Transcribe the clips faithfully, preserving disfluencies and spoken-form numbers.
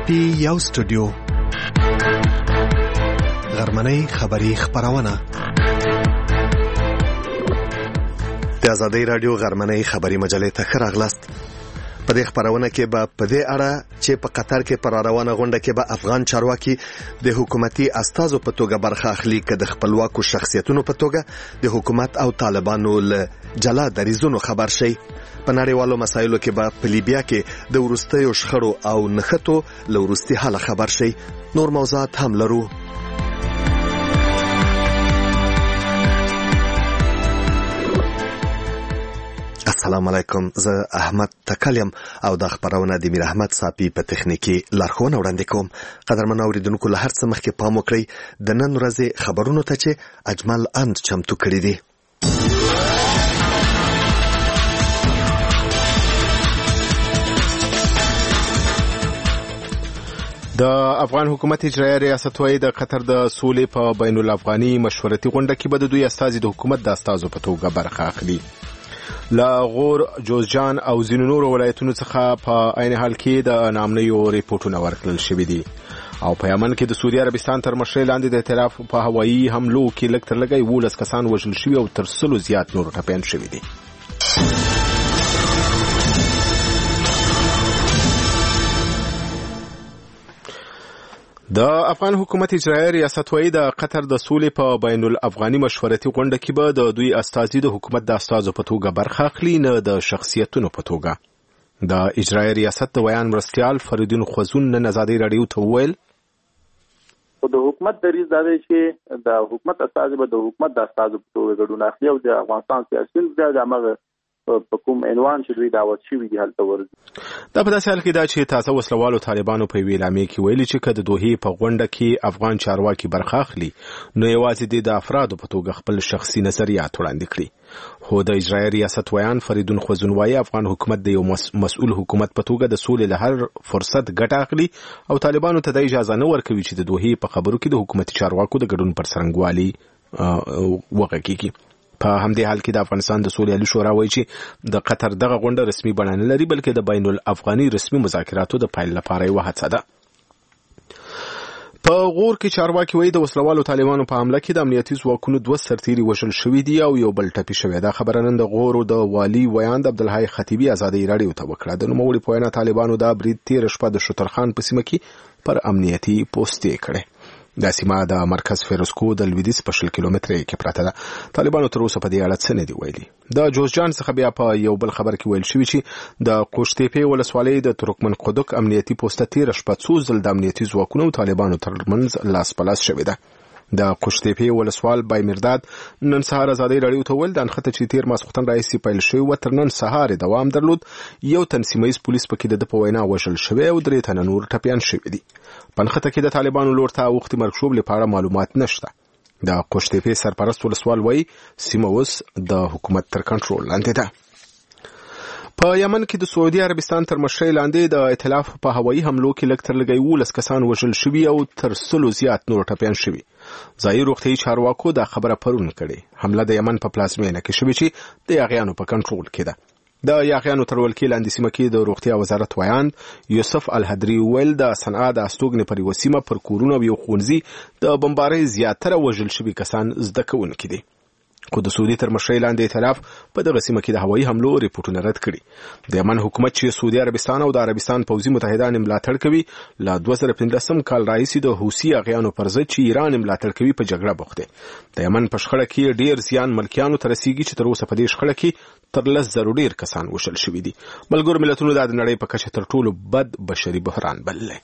پی یو سټوډیو غرمنۍ خبری خبرونه د آزادۍ رادیو غرمنۍ خبری مجلې ته ښه راغلاست. په دې خبرونه کې به په دې اړه چې په قطر کې پر روانه غونډه کې به افغان چارواکي د حکومتي استازو په توګه برخه اخلي که د خپلواکو شخصیتونو په توګه د حکومت او طالبانو له جلا دریزونو خبر شي. په نړیوالو مسایلو کې به په لیبیا کې د وروستیو شخړو او نښتو له وروستي حاله خبر شي. نور موضوعات هم لرو. السلام علیکم، زه احمد تکلیم او د خبرونه د میر احمد صافی په تخنیکی لارښوونه وړاندې کوم. قدرمن اوریدونکو، له هر څه مخکې پام وکړئ د نن ورځې خبرونو ته چې اجمل اند چمتو کړی دی. د افغان حکومت اجرایي ریاست وايي د قطر د سولې په بین الافغاني مشورتي غونډه کې به د دوی استازي د حکومت د استازو په توګه برخه اخلي. لا غور، جوزجان او ځینو نورو ولایتونو څخه په عین حال کې د نامنیو ریپورتونه ورکړل شوي دي. او په یمن کې د سعودي عربستان تر مشرۍ لاندې د ائتلاف په هوایي حملو کې لږ تر لږه یولس کسان وژل شوي او تر سلو زیات نور ټپیان شوي دي. د افغان حکومت اجرایي ریاست وايي د قطر د سولې په بین الافغاني مشورتي غونډه کې به د دوی استازي د حکومت د استازو په توګه برخه اخلي، نه د شخصیتونو په توګه. د اجرایي ریاست د بیان مرستیال فریدون خوزون نن آزادۍ رادیو ته وویل د حکومت دریځ دا دی چې د حکومت استازي به د حکومت د استازو په توګه ګډون اخلي او د افغانستان سیاسي د هغه په کوم عنوان چې دوی دعوت شوي دي هلته ورځي. دا په داسې حال کې دا چې تازه وسلوالو طالبانو په یوې اعلامیې کې ویلي چې که د دوحې په غونډه کې افغان چارواکي برخه اخلي نو یوازې د افرادو په توګه خپل شخصي نظریات وړاندې کړي. خو د اجرایي ریاست ویان فریدون خوزون وايي افغان حکومت د یو مسؤل حکومت په توګه د سولې له هر فرصت ګټه اخلي او طالبانو ته د اجازه نه ورکوي چې د دوحې په خبرو کې د حکومتي چارواکو د ګډون پر څرنګوالي وغږیږي. په همدې حال کې د افغانستان د سولې عالی شورا وایي چې د قطر دغه غونډه رسمي بڼه نه لري، بلکې د بین الافغاني رسمي مذاکراتو د پیل لپاره یوه هڅه ده. په غور کې چارواکي وایي د وسلوالو طالبانو په حمله کې د امنیتي ځواکونو دوه سرتیري وژل شوي دي او یو بل ټپي شوی. دا خبره نن د غور د والي ویاند عبدالحی خطیبي آزادۍ رادیو ته وکړه. د نوموړي په وینا طالبانو دا برید تېره شپه د شترخان په سیمه کې پر امنیتي پوستې کړی. دا سیمه د مرکز فیروزکو د لویدیځ په شل کیلومتره کې پراته ده. طالبانو تر اوسه په دې اړه څه نه دي ویلي. د جوزجان څخه بیا په یو بل خبر کې ویل شوي چې د قوشتېپې ولسوالۍ د ترکمن قدک امنیتي پوسته تېره شپه څو ځل د امنیتي ځواکونو او طالبانو ترمنځ لاس په لاس شوې ده. د قوشتېپې ولسوال بای مرداد نن سهار آزادۍ رادیو ته وویل د نښته چې تېر ماسخوتن راهیسې پیل شوې وه تر نن سهار دوام درلود. یو تن سیمه ییز پولیس پکې د ده په وینا وژل شوی او درې تنه نور ټپیان شوي دي. په نښته کې د طالبانو لور ته اوښتې مرګ ژوبلې په اړه معلومات نشته. د قوشتېپې سرپرست ولسوال وایي سیمه اوس د حکومت تر کنټرول لاندې ده. په یمن کې د سعودي عربستان تر مشرۍ لاندې د ائتلاف په هوایي حملو کې لږ تر لږه یولس کسان وژل شوي او تر سلو زیات نور ټپیان شوي. ځایي روغتیایي چارواکو دا خبره پرون کړې. حمله د یمن په پلازمینه کې شوې چې د یاغیانو په کنټرول کې ده. د یاغیانو تر ولکې لاندې سیمه کې د روغتیا وزارت ویاند یوسف الهدري ویل د صنعا د استوګنې پر یوه سیمه پر کورونو او یو ښوونځي د بمبارۍ زیاتره وژل شوي کسان زده کوونکي دي. خو د سعودي تر مشرۍ لاندې ائتلاف په دغه سیمه کې د هوایي حملو ریپورټونه رد کړي. د یمن حکومت چې سعودي عربستان او د عربستان پوځي متحدان ملاتړ کوي له دوه زره پنځلسم کال راهیسې د حوثي اغیانو پر ضد چې ایران ملاتړ کوي په جګړه بوخت دی. د یمن په شخړه کې ډیر زیان ملکیانو ته رسیږي چې تر اوسه په دې شخړه کې تر لس زرو ډیر کسان وژل شوي دي. ملګرو ملتونو دا د نړۍ په کچه تر ټولو بد بشري بحران بللی.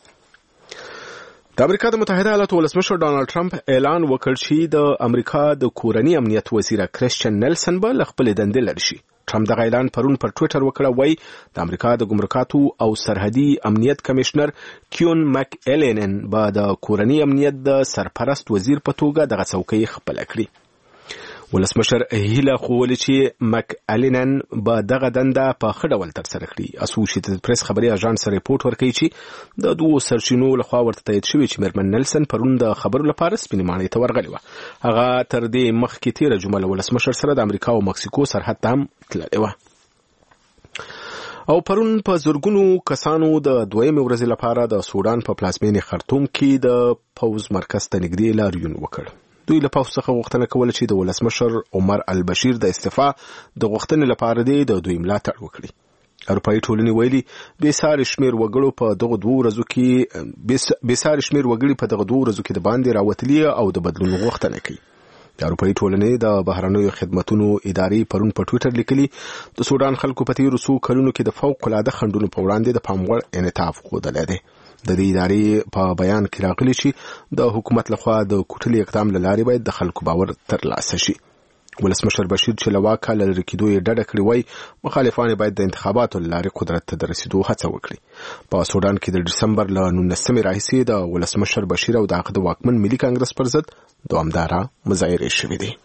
د امریکا د متحده ایالاتو ولسمشر ډانلډ ټرمپ اعلان وکړ چې د امریکا د کورني امنیت وزیر کریسچن نیلسن به له خپلې دندې لرې شي. ټرمپ دغه اعلان پرون پر ټویټر وکړه. وایي د امریکا د ګمرکاتو او سرحدي امنیت کمشنر کیون مک ایلینن به د کورني امنیت د سرپرست وزیر په توګه دغه څوکۍ خپله کړي. ولسمشر هیله خوولې چې مک الینن به دغه دنده په ښه ډول ترسره کړي. اسوسییټډ پریس خبري اژانس ریپورټ ورکوي چې د دوو سرچینو لخوا ورته تایید شوی چې میرمن نیلسن پرون د خبرو لپاره سپینې ماڼۍ ته ورغلې وه. هغه تر دې مخکې تېره جمعه له ولسمشر سره د امریکا او مکسیکو سرحد ته هم تللې وه. او پرون په زرګونو کسانو د دویمې ورځې لپاره د سودان په پلازمینې خرطوم کې د پوز مرکز ته نږدې لاریون وکړ. دوی له پوز څخه غوښتنه کوله چې د ولسمشر عمر البشیر د استعفا د غوښتنې لپاره د دوی ملاتړ وکړي. اروپایي ټولنې ویلي بې ساري شمېر وګړو په دغه دوه ورځو کې بې ساري شمېر وګړي په دغه دوه ورځو کې د باندې راوتلي او د بدلون غوښتنه کوي. د اروپایي ټولنې د بهرنیو خدماتو ادارې پرون په ټویټر لیکلي د سودان خلکو په تیرو څو کلونو کې د فوق العاده خنډونو په وړاندې د پام وړ انعطاف ښودلی دی. د دې ادارې په بیان کې راغلي چې د حکومت لخوا د کوټلي اقدام له لارې باید د خلکو باور ترلاسه شي. ولسمشر بشیر چې له واکه له لرې کېدو یې ډډه کړې وای، مخالفان باید د انتخاباتو له لارې قدرت ته د رسېدو هڅه وکړي. په سودان کې د ډسمبر له نولسمې راهیسې د ولسمشر بشیر او د هغه د واکمن ملي کانګرس پر ضد دوامداره مظاهرې شوې دي.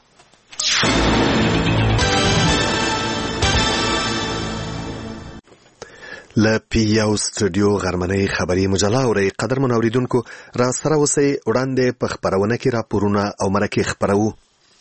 له پی یو سټوډیو غرمنۍ خبري مجله اوري. قدرمن اوریدونکو، را سره اوسئ. وړاندې په خبرونه کې راپورونه او مرکې خبرو.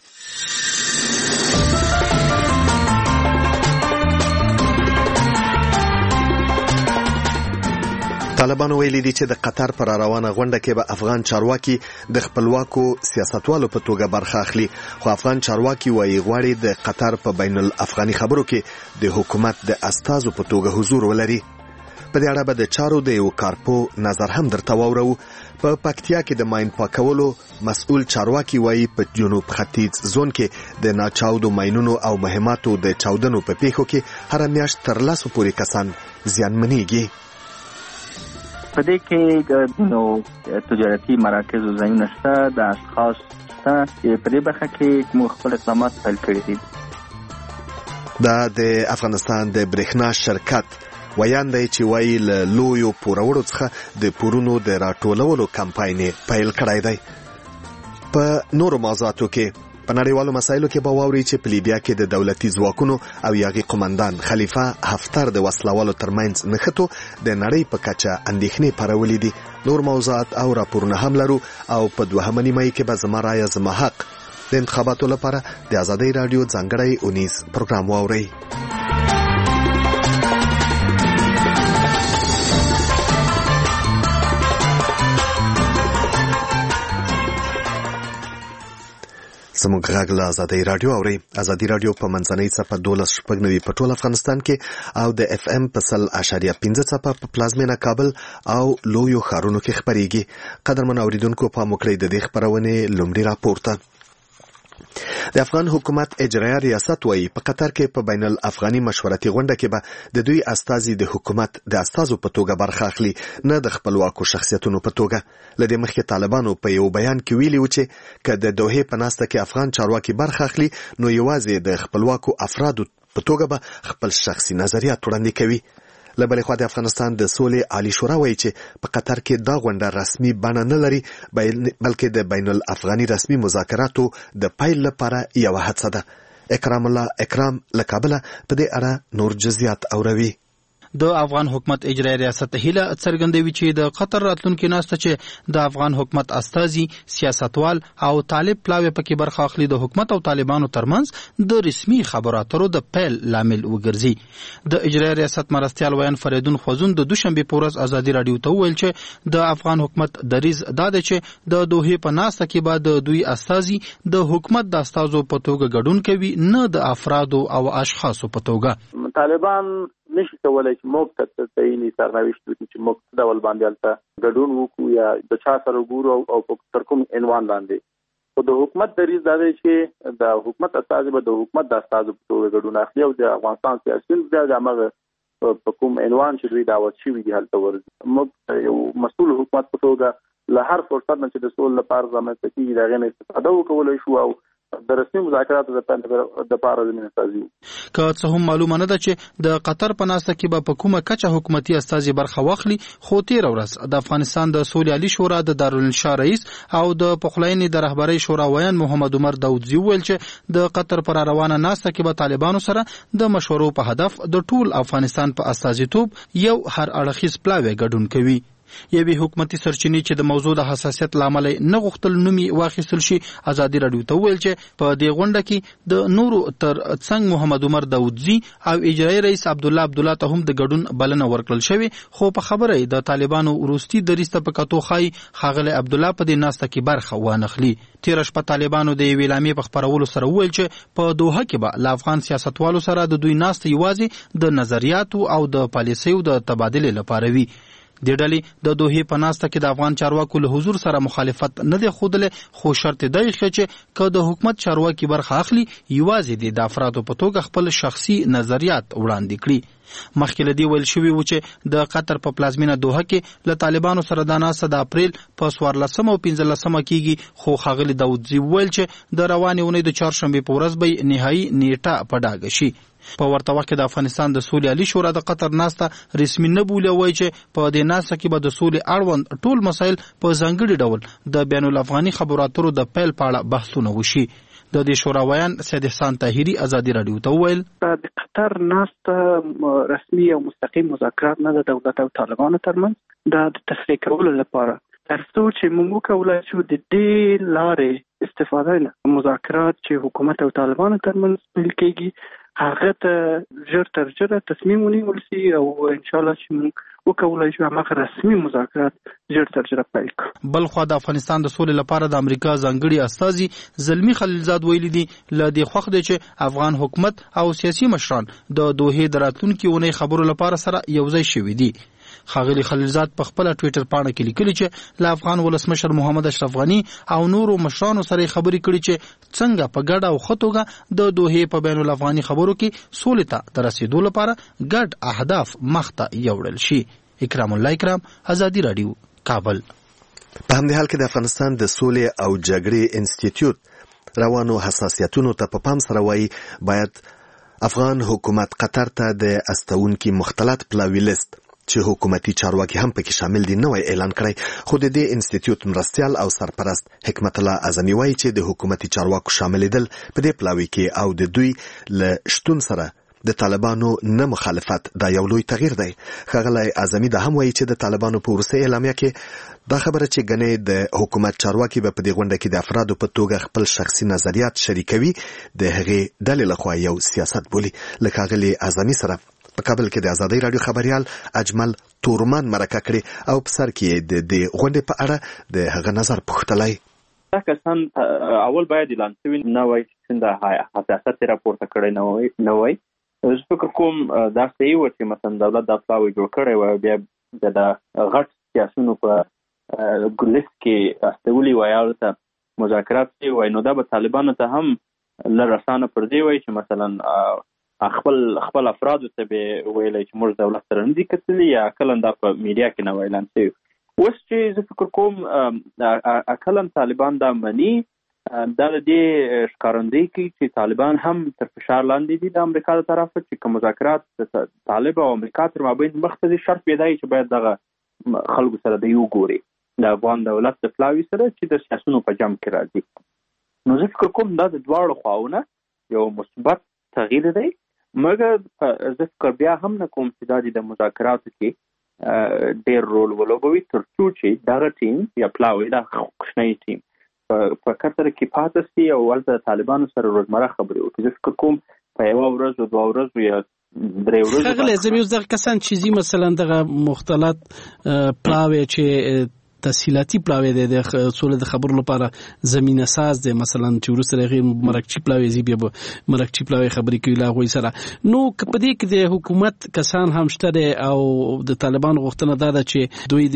طالبانو ویلي دي چې د قطر پر روانه غونډه کې به افغان چارواکي د خپلواکو سیاستوالو په توګه برخه اخلي، خو افغان چارواکي وايي غواړي د قطر په بین الافغاني خبرو کې د حکومت د استازو په توګه حضور ولري. په دې اړه به د چارو د یو کارپو نظر هم درته واورو. په پکتیا کې د ماین پاکولو مسؤل چارواکي وايي په جنوب ختیځ زون کې د ناچاودو ماینونو او مهماتو د چاودنو په پیښو کې هر میاشت تر لسو پورې کسان زیانمنېږي. په دې کې نو تجارتي مراکز او ځایونه شته، د اشخاص شته چې په دې برخه کې موږ خپل اقدامات پیل کړي دي. دا د افغانستان د برېښنا شرکت ویان دی چې وایي له لویو پوروړو څخه د پورونو د راټولولو کمپاین پیل کړی دی. په نورو موضوعاتو کې په نړیوالو مسایلو کې به واوري چې په لیبیا کې د دولتي ځواکونو او یاغي قومندان خلیفه حفتر د وسلوالو ترمنځ نښتو د نړۍ په کچه اندېښنې پارولې دي. نور موضوعات او راپورونه هم لرو او په دوهمه نیمایي کې به زما رایه زما حق د انتخاباتو لپاره د ازادۍ راډیو ځانګړی اونیز پروګرام واورئ. زموږ غږ له ازادۍ راډیو اورئ. ازادۍ راډیو په منځنۍ څپه دولس شپږ نوي په ټول افغانستان کې او د اف ام په سل اشاریه پنځه څپه په پلازمینه کابل او لویو ښارونو کې خپرېږي. قدرمن اوریدونکو، پام وکړئ د دې خپرونې لومړي راپور ته. د افغان حکومت اجرایه ریاست وایي په قطر کې په بین الافغاني مشورتي غونډه کې به د دوی استازي د حکومت د استازو په توګه برخه اخلي، نه د خپلواکو شخصیتونو په توګه. له دې مخکې طالبانو په یو بیان کې ویلي و چې که د دوحې په ناسته کې افغان چارواکي برخه اخلي، نو یوازې د خپلواکو افرادو په توګه به خپل شخصي نظریات وړاندې کوي. له بلې خوا د افغانستان د سولې عالی شورا وایي چې په قطر کې دا غونډه رسمي بڼه نه لري، بلکې د بین الافغاني رسمي مذاکراتو د پیل لپاره یوه هڅه ده. اکرام الله اکرام له کابله په دې اړه نور جزئیات اوروي. د افغان حکومت اجرایي ریاست هیله څرګندوي چې د قطر راتلونکي ناسته چې د افغان حکومت استازي، سیاستوال او طالب پلاوی پکې برخه اخلي د حکومت او طالبانو ترمنځ د رسمي خبرو اترو د پیل لامل وګرځي. د اجرایي ریاست مرستیال ویان فریدون خوزون د دوشنبه په ورځ ازادي رادیو ته وویل چې د افغان حکومت دریز دا دی چې د دوحې په ناسته کې بعد دوی استازي د حکومت د استازو په توګه ګډون کوي، نه د افرادو او اشخاصو په توګه. طالبان نشي کولای چې موږ ته تعیني سرنوشت وکړي چې موږ څه ډول باندې هلته ګډون وکړو یا د چا سره وګورو او په تر کوم عنوان لاندې. خو د حکومت دریځ دا دی چې د حکومت استازي به د حکومت د استازو په توګه ګډون اخلي او د افغانستان سیاسیون بیا د همغه په کوم عنوان چې دوی دعوت شوي دي هلته ورځي. موږ یو مسؤل حکومت په توګه له هر فرصت نه چې د سولې لپاره رامنځته کېږي د هغې نه استفاده وکولی شو او د رسمي مذاکراتو د لپاره زمینه سازي. که څه هم معلومه نه ده چې د قطر په ناسته کې به په کومه کچه حکومتي استازي برخه واخلي، خو تېره ورځ د افغانستان د سولې عالي شورا د دارالانشا رئیس او د پخلاینې د رهبرۍ شورا ویان محمد عمر داودزي وویل چې د قطر پر روانه ناسته کې به طالبانو سره د مشورو په هدف د ټول افغانستان په استازیتوب یو هر اړخیز پلاوی ګډون کوي. یوې حکومتي سرچینې چې د موضوع د حساسیت لامل نه غوښتل نومي واخیستل شي ازادي رادیو ته ویل چې په دې غونډه کې د نورو تر څنګ محمد عمر داودزی او اجرایي رئیس عبد الله عبد الله ته هم د ګډون بلنه ورکړل شوې خو په خبره د طالبانو وروستي دریسته په کتو خای خاغله عبد الله په دې ناسته کې برخه وانخلي. تیر شپه طالبانو د ویلامې په خبرولو سره ویل چې په دوحه کې به ل افغان سیاستوالو سره د دوی ناسته یوازې د نظریاتو او د پالیسیو د تبادله لپاره وي. د ډلې د دوحې په ناسته کې د افغان چارواکو له حضور سره مخالفت نه دی ښودلی خو شرط دی چې که د حکومت چارواکي برخه اخلي یوازې د افرادو په توګه خپل شخصي نظریات وړاندې کړي. مخکې له دې ویل شوي و چې د قطر په پلازمینه دوحه کې له طالبانو سره د ناسته د اپریل په څوارلسمه او پنځلسمه کېږي خو ښاغلي داودزي وویل چې د روانې اونۍ د چهارشنبې په ورځ به نهایي نیټه په ډاګه شي. په ورته وخت کې د افغانستان د سولې عالی شورا د قطر ناسته رسمي نه بولی وای چې په دې ناسته کې به د سولې اړوند ټول مسایل په ځانګړي ډول د بین الافغاني خبرو اترو د پیل په اړه بحثونه وشي. د دې شورا ویان سید احسان طاهری ازادي رادیو ته ویل د قطر ناسته رسمي او مستقیم مذاکرات نه د دولت او طالبانو ترمنځ د تفریق کولو لپاره تر څو چې موږ وکولای شو د دې لارې استفاده نه مذاکرات چې حکومت او طالبانو ترمنځ پیل کېږي هغه ته ژر تر ژره تصمیم ونیول شي او ان شاء الله چې موږ وکولای شو هغه رسمي مذاکرات ژر تر ژره پیل کړو. بل خو د افغانستان د سولې لپاره د امریکا ځانګړي استازي زلمی خلیلزاد ویلي دي ل دې خوښ دي چې افغان حکومت او سیاسي مشران د دوحې د راتلونکي اونۍ خبرو لپاره سره یوځای شوي دي. خاغلی خلیلزاد په خپل ټوئیټر پاڼه کې لیکلي چې ل افغان ولسمشر محمد اشرف غنی او نورو مشرانو سره خبرې کړي چې څنګه په ګډه او خطوګه د دوحې په بین الافغاني خبرو کې سولې ته د رسیدو لپاره ګډ اهداف مخته یوړل شي. اکرام الله اکرام ازادي رادیو کابل. په همدې حال کې د افغانستان د سولې او جګړې انسټیټیوټ روانو حساسیتونو ته په پام سره وایي باید افغان حکومت قطر ته د استونکي مختلط پلاوی لیست چې حکومتي چارواکي هم پکې شامل دي نوې اعلان کړی خو د دې انسټیټیوټ مرستيال او سرپرست حکمت الله اعظمي وایي چې د حکومتي چارواکو شاملېدل په دې پلاوی کې او د دوی له شتون سره د طالبانو نه مخالفت دا یو لوی تغییر دی. ښاغلی اعظمي دا هم وایي چې د طالبانو په وروستۍ اعلامیه کې دا خبره چې ګنې د حکومت چارواکي به په دې غونډه کې د افرادو په توګه خپل شخصي نظریات شریکوي د هغې ډلې لخوا یو سیاست بولي. له ښاغلي اعظمي سره په کابل کې د ازادي رادیو خبريال اجمل تورمان مرکه کړي او په سر کې د دې غونډې په اړه د هغه نظر پوښتلی. دا کسان اول باید اعلان شوي نه وای چې د حساسیت راپورته کړی نه وای. زه فکر کوم دا صحیح و چې مثلا دولت دا پلاوی جوړ کړی و بیا د غټ سیاسونو په ګلیس کې استولي وایي ته مذاکرات شي وای نو دا به طالبانو ته هم لږ اسانه پر دی وای چې مثلا خپل خپل افراد ته به ویلای چې موږ دولت سره نه دي کتلي یا کله دا په میډیا کې نه ویلان شي. اوس چې زه فکر کوم کله طالبان دا مني دا د دې ښکارندوی کوي چې طالبان هم تر فشار لاندې دي د امریکا له طرفه چې کوم مذاکرات طالب او امریکا تر مابین مختلف شرط پیدا چې باید دغه خلکو سره د یو ګوري د افغان دولت د پلاوی سره چې د سیاسونو په جمع کې راځي. نو زه فکر کوم دا د دواړو خواونه یو مثبت تغییر دی مګر زه فکر بیا هم نه کوم چې دا د مذاکراتو کې ډېر رول ولوبوي تر څو چې دغه ټیم یا پلاوی دا کوچنی ټیم په قطر کې پاتې شي او ولته طالبانو سره روزمره خبرې وکړي. زه فکر کوم په یوه ورځ او دوه ورځو یا درې ورځو هغه لازم یو ځکه کسان چې مثلا دغه مختلط پلاوی چې تسهیلاتي پلاوی دی د سولې د خبرو لپاره زمينه ساز دی مثلا چې ورسره غیر مرکچی پلاوی زی بیا مرکچی پلاوی خبرې کوي لا غوي سره نو په دې کې د حکومت کسان هم شته او د طالبان غوښتنه دا ده چې دوی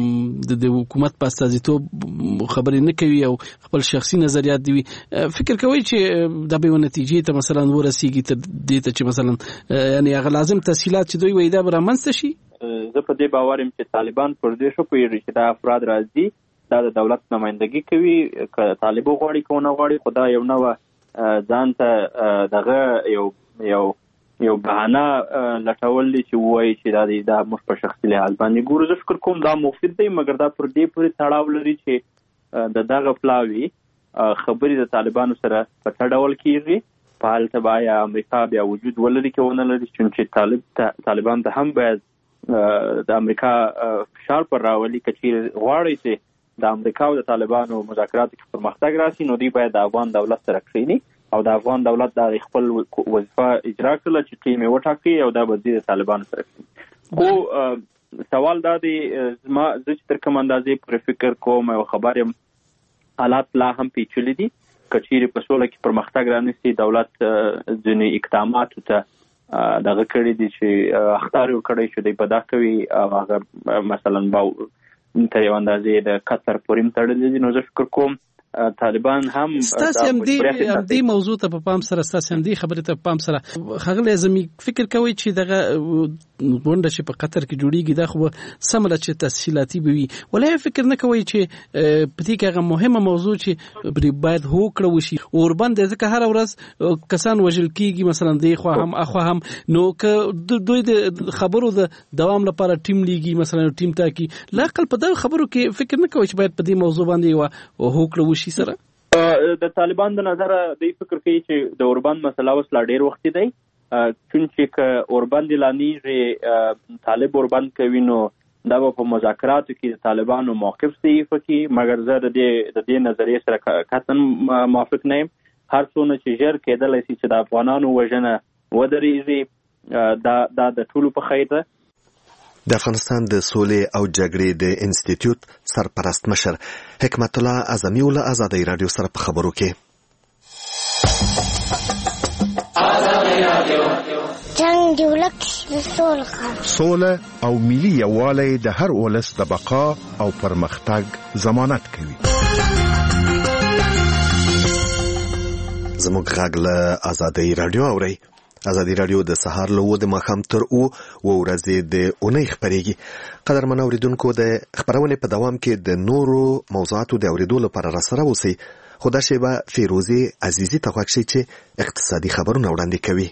د د حکومت په استازیتوب خبرې نه کوي او خپل شخصي نظریات دی فکر کوي چې د به نتیجې ته مثلا ورسیږي تر دې ته چې مثلا یعنی هغه لازم تسهیلات چې دوی وایي دا به رامنځته شي. زه په دې باور یم چې طالبان پر دې شو پوهېږي چې دا افراد راځي دا د دولت نمایندګي کوي که طالب غواړي که ونه غواړي خو دا یو نوه ځان ته دغه یو یو یو بهانه لټول دي چې ووایي چې دا دی دا موږ په شخصي لحاظ باندې ګورو. زه فکر کوم دا مفید دی مګر دا پر دې پورې تړاو لري چې د دغه پلاوي خبرې د طالبانو سره په څه ډول کېږي په هلته به یا امریکا بیا وجود ولري که ونه لري چې طالب طالبان ته هم باید د امریکا فشار پر راولي کچې غواړي چې د امریکا او د طالبانو مذاکراتو کې پرمختګ راشي نو دوی باید د افغان دولت سره کښېني او د افغان دولت د خپل وظیفه اجرا کړله چې ټیم یې وټاکي او دا به د طالبانو سره کښېني. خو سوال دا دی زما زه چې تر کوم اندازې پرې فکر کوم او خبر یم حالات لا هم پیچلي دي. که چیرې په سوله کې پرمختګ رانیسي دولت ځینې اقداماتو ته دغه کړي دي چې اخطار یې کړی چې دی په دا کوي او هغه مثلا به تر یو اندازې د قطر پورې هم تړلي دي. نو زه فکر کوم طالبان هم ستاسو هم دې موضوع ته په پام سره ستاسو هم دې خبرې ته په پام سره خغل زمي فکر کوي چې دغه غونډه چې په قطر کې جوړیږي دا خو سمله چې تسهیلاتي وي ولې فکر نه کوي چې په دې کې هغه مهمه موضوع چې باید هوکړه وشي اور باندې ځکه هر ورځ کسان وژل کیږي مثلا دی خو هم اخو هم نو که دوی د خبرو د دوام لپاره ټیم لیږي مثلا ټیم ته کې لا خپل په دا خبرو کې فکر نه کوي چې باید په دې موضوع باندې هوکړه وشي سره. د طالبان د نظر دوی فکر کوي چې د اوربند مسله اوس لا ډیر وخت دی چونچې که اوربند لانیږي طالب اوربند کوي نو دا به په مذاکراتو کې د طالبانو موقف ضعیف کی مګر زه د دې د دې نظریې سره قطعا موافق نه یم. هر څونه چې ژر کېدلی شي چې د افغانانو وژنه ودرېږي دا دا د ټولو په خیر ده. د افغانستان د سولې او جګړې د انسټیټیوټ سرپرست مشر حکمت الله اعظمي له آزادۍ رادیو سره په خبرو کې جنگ دی ولک سول خام سوله او ملي یووالی د هر ولس د بقا او پرمختګ ضمانت کوي. زموږ غږ له آزادۍ رادیو اورئ. آزادی رادیو د سهار له د ماښام تر او و ورځې د اونۍ خبرېږي. قدرمن اوریدونکو د خبرونې په دوام کې د نورو موضوعاتو د اوریدو لپاره را سره اوسئ. خو دا شیبه فیروزي عزیزي ته غوږ شئ چې اقتصادي خبرونه وړاندې کوي.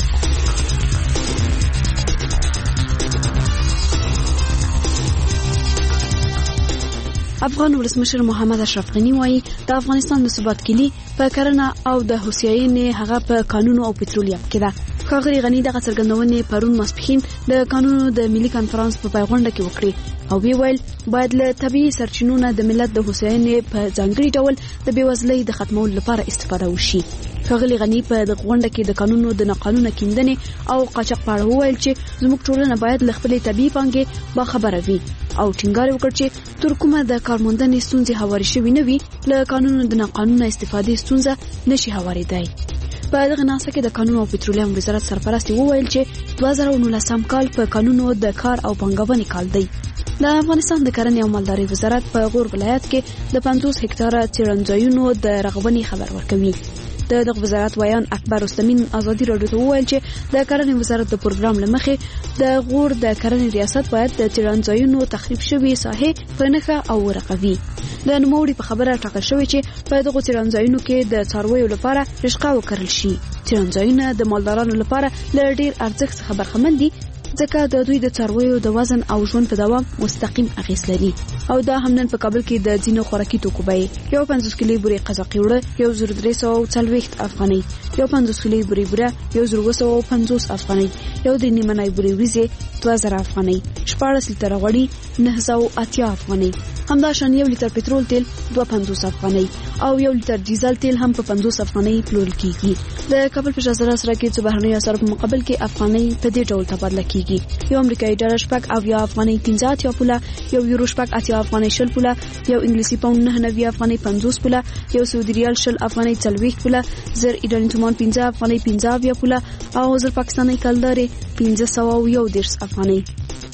افغان ولسمشر محمد اشرف غنی وایي د افغانستان د ثبات کلی په کرنه او د هوسیاینې هغه په قانون او پټرولیم کې ده. ښاغلي غنی دغه څرګندونې پرون ماسپښین د قانونو د ملي کانفرنس په پیغونډه کې وکړې او وی ویل باید له طبیعي سرچینو نه د ملت د هوسیاینې په ځانګړي ډول د بېوزلۍ د ختمولو لپاره استفاده وشي. ښاغلي غنی په دغه غونډه کې د قانونو د ناقانونه کیندنې او قاچاق په اړه وویل چې زموږ ټولنه باید له خپلې طبیعي پانګې باخبره وي او ټینګار وکړ چې تر کومه د کارموندنې ستونزې هوارې شوې نه وي له قانونو د ناقانونه استفادې ستونزه نشي هوارېدای. په دغه ناسه کې د قانون او پټرولیم وزارت سرپرست وویل چې دوه زره نولسم کال په قانونو د کار او پنګونې کال دی. د افغانستان د کرنې او مالدارۍ وزارت په غور ولایت کې د پنځوس هکتاره څېړنځایونو د رغونې خبر ورکوي. د دغه وزارت ویان اکبر رستمین آزادي راډیو ته وویل چې د کرنې وزارت د پروګرام لمخې د غور د کرنې ریاست باید د څېړنځایونو تخریب شوي ساحې په نښه او ورغوي. د نوموړي په خبره ټاکل شوی چې په دغه څېړنځایونو کې د څارویو لپاره رشقه وکرل شي. څېړنځایونه د مالدارانو لپاره له ډېر ارزښت څخه برخمن دي ځکه د دوی د څارویو د وزن او ژوند په دوام مستقیم اغیز لري او دا هم نن په کابل کې د ځینو خوراکي توکو بیې یو پنځوس کیلو بورې قزاقي وړه یو زر درې سوه څلوېښت افغانۍ، یو پنځوس کیلو بورې بوره یو زر اووه سوه پنځوس افغانۍ، یو درې نیمه نای بورې وریځې دوه زره افغانۍ، شپاړس لیتره غوړي نهه سوه اتیا افغانۍ، همداشان یو لیتر پټرول تیل دوه پنځوس افغانۍ او یو لیتر ډیزل تیل هم په پنځوس افغانۍ پلورل کیږي. د کابل په شازده سره کې څو بهرنۍ اسعار په مقابل کې افغانۍ په دې ډول تبادله کیږي. یو امریکایي ډالر شپږ اویا افغانۍ پنځه اتیا پوله، یو یورو شپږ اتیا افغانۍ شل پوله، یو انګلیسي پاوند نهه نوي افغانۍ پنځوس پوله، یو سعودي ریال شل افغانۍ څلوېښت پوله، زر ایراني تومان پنځه افغانۍ پنځه اویا پوله او زر پاکستاني کلدارې پنځه سوه یو دېرش افغانۍ.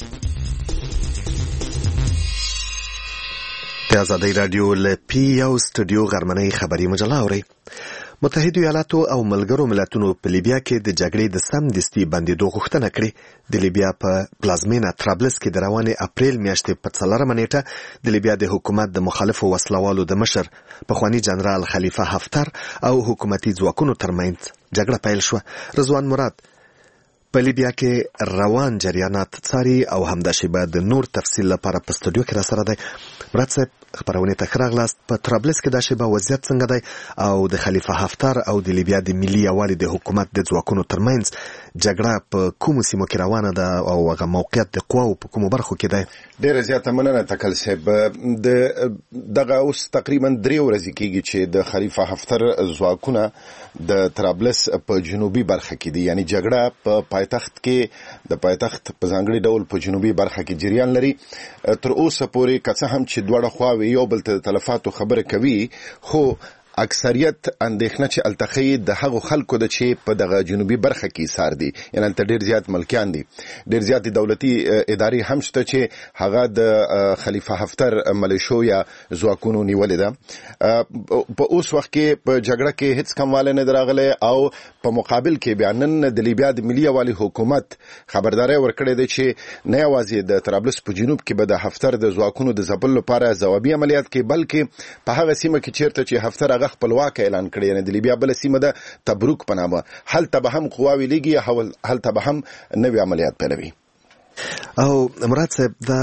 د آزادۍ رادیو له پی یو سټوډیو غرمنۍ خبري مجله اورئ. متحده ایالاتو او ملګرو ملتونو په لیبیا کې د جګړې د سم دستي بندېدو غوښتنه کړې. د لیبیا په پلازمینه طرابلس کې د روانې اپریل میاشتې په څلورمه نیټه د لیبیا د حکومت د مخالفو وسلوالو د مشر پخواني جنرال خلیفه حفتر او حکومتي ځواکونو ترمنځ جګړه پیل شوه. رضوان مراد په لیبیا کې روان جریانات څاري او همداشبه د نور تفصیل لپاره په سټوډیو کې را سره دی. مراد صاحب خبرونه ته ښه راغلاست. په طرابلس کې دا شیبه وضعیت څنګه دی او د خلیفه حفتر او د لیبیا د ملي یووالي د حکومت د ځواکونو ترمنځ جګړه په کوم سیمو کې روانه ده او هغه موقعیت د قواو په کوم برخو کې ده؟ ډیره زیاته مننه تکل صاحب. د دغه اوس تقریبا درې ورځې کېږي چې د خلیفه حفتر ځواکونه د طرابلس په جنوبي برخه کې دي، یعنی جګړه په پایتخت کې د پایتخت په ځانګړي ډول په جنوبي برخه کې جریان لري. تر اوسه پورې که څه هم چې دواړه خواوې یو بل ته د تلفاتو خبره کوي، خو اکثریت اندېښنه چې التخی د هغو خلکو د چې په دغه جنوبي برخه کې ایثار دي، یعنی الته ډیر زیات ملکیان دي، ډیر زیات دولتي ادارې هم شته چې هغه د خلیفه حفتر ملیشو یا ځواکونو نیولې ده. په اوس وخت کې په جګړه کې هیڅ کموالی نه راغلی او په مقابل کې بیا نن د لیبیا د ملي یووالي حکومت خبرداری ورکړې ده چې نه یوازې د طرابلس په جنوب کې به د حفتر د ځواکونو د ځپلو لپاره ځوابي عملیات کوي، بلکې په هغه سیمه کې چیرته چې حفتر هغه خپلواک اعلان کړی، یعنی د لیبیا بل سیمه ده تبروک په نامه، هلته به هم قواوې لیږي، هلته به هم نوي عملیات پیلوي. او مراد صاحب دا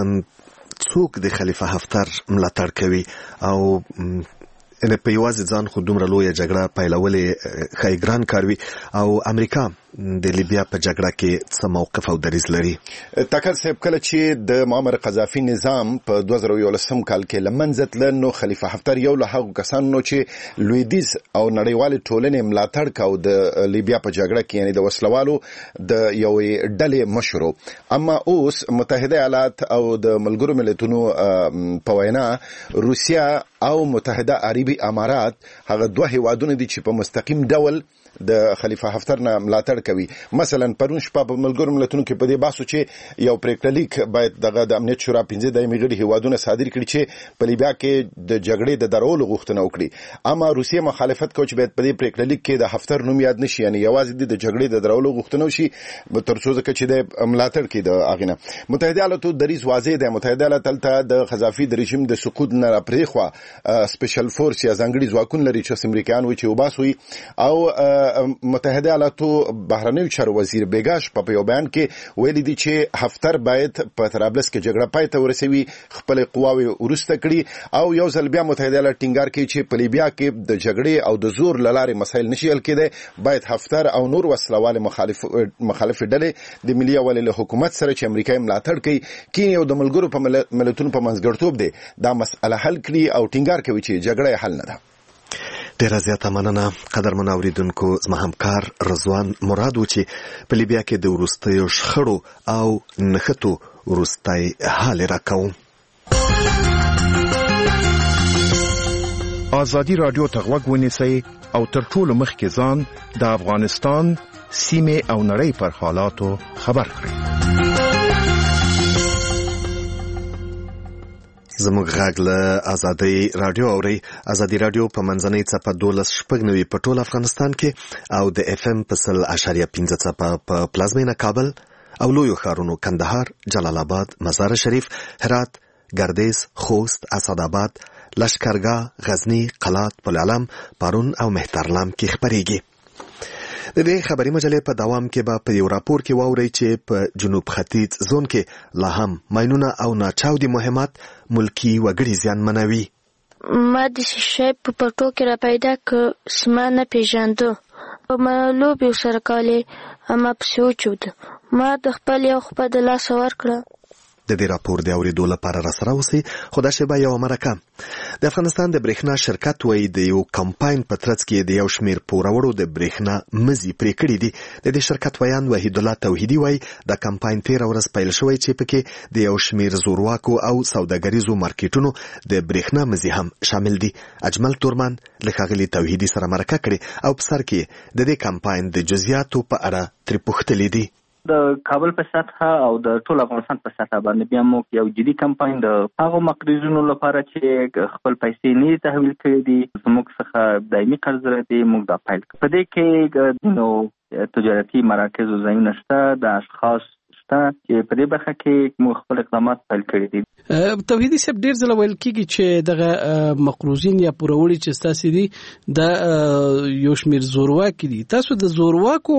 څوک د خلیفه حفتر ملاتړ کوي او ان په یوازې ځان خو دومره لویه جګړه پیلولې ښایي ګران کار وي، او امریکا د لیبیا په جګړه کې څه موقف او دریځ لري؟ تکر صاحب کله چې د معمر قذافي نظام په دوه زره یولسم کال کې له منځه تله، نو خلیفه حفتر یو له هغو کسانو چې لویدیځ او نړیوالې ټولنې ملاتړ کوي د لیبیا په جګړه کې، یعنی د وسلوالو د یوې ډلې مشرو. اما اوس متحده ایالات او د ملګرو ملتونو په وینا روسیا او متحده عربي امارات هغه دوه هیوادونه دي چې په مستقیم ډول د خلیفه حفتر نه ملاتړ کوي. مثلا پرون شپه په ملګرو ملتونو کې په دې بحث چې یو پریکړه لیک باید دغه د امنیت شورا پنځه دایمي غړي هیوادونه صادر کړي چې په لیبیا کې د جګړې د درولو غوښتنه وکړي. اما روسیه مخالفت کوي چې باید په دې پریکړه لیک کې د حفتر نوم یاد نشي، یعنی یوازې د جګړې د درولو غوښتنه وشي تر څو ځکه چې د ملاتړ کوي د اغینه. متحده ایالاتو دریځ واضح دی، متحده ایالات تلته د قذافي د رژیم د سقوط نه پرېخوا سپیشل فورس یا ځانګړي ځواکونه لري چې امریکایان وایي چې وباسوي. او متحده ایالاتو بهرنیو چارو وزیر بیګاش په یو بیان کې ویلي دي چې حفتر باید په طرابلس کې جګړه پای ته ورسوي، خپل قواوې ورسته کړي، او یو ځل بیا متحده ایالات ټینګار کوي چې په لیبیا کې د جګړې او د زور له لارې مسایل نشي حل کېدی، باید حفتر او نور وسلوال مخالف مخالف ډلې د ملي یووالي له حکومت سره چې امریکا ملاتړ کوي کینی او د ملګرو په ملتونو په منځګړیتوب دی دا مسأله حل کړي، او ټینګار کوي چې جګړه حل نه ده. ډیره زیاته مننه قدرمن اوریدونکو. زما همکار رضوان مراد و چې په لیبیا کې د وروستیو شخړو او نښتو وروستی حال راکوم. ازادي رادیو ته غوږ ونیسئ او تر ټولو مخکې ځان د افغانستان سیمې او نړۍ پر حالاتو خبر کړئ. زموږ غږ له ازادي رادیو اوري. ازادي رادیو په منځنۍ څپه دولس شپږ نوي په ټول افغانستان کې او د اف ام په سل اشاریه پنځه څپه په پلازمینه کابل او لویو ښارونو کندهار، جلال آباد، مزار شریف، هرات، ګردیز، خوست، اسداباد، لشکرګاه، غزنی، قلات، پلعلم، پارون او مهترلام کې خبرېږي. د دې خبري مجلې په دوام کې به په یو راپور کې واورئ چې په جنوب ختیځ زون کې لا هم ماینونه او ناچاودي مهمات ملکی وګړي زیانمنوي. ما د شی په پټو کې را پیدا ک سما نه پیژاندو په مالوبي سره کالې اما پسو چود ما د خپل یو خپل د لاس ورکړه. د دې راپور د اوریدو لپاره را سره اوسئ. خو دا شیبه یو مرکه. د افغانستان د برېښنا شرکت وایي د یو کمپاین په ترڅ کې د یو شمېر پوروړو د برېښنا مزي پرې کړي دي. د دې شرکت ویان وحید الله توحیدي وایي د کمپاین تېره ورځ پیل شوی چې پکې د یو شمېر زورواکو او سوداګریزو مارکیټونو د برېښنا مزي هم شامل دي. اجمل تورمان له ښاغلي توحیدي سره مرکه کړې او په سر کې د دې کمپاین د جزئیاتو په اړه ترې پوښتلي دي. د کابل په سطح او د ټول افغانستان په سطح باندې بیا موږ یو جدي کمپاین د هغو مقرضینو لپاره چې خپل پیسې نه تحویل کړي دي زموږ څخه دایمي قرض لري موږ دا فایل په دې کې نو تجارتي مراکز او ځایونه شته د اشخاص شته چې په دې برخه کې موږ خپل اقدامات پیل کړي دي. توحیدي صاحب ډیر ځله ویل کیږي چې دغه مقروضین یا پورولي چې تاسو دي د یو شمیر زورواکي دي. تاسو د زورواکو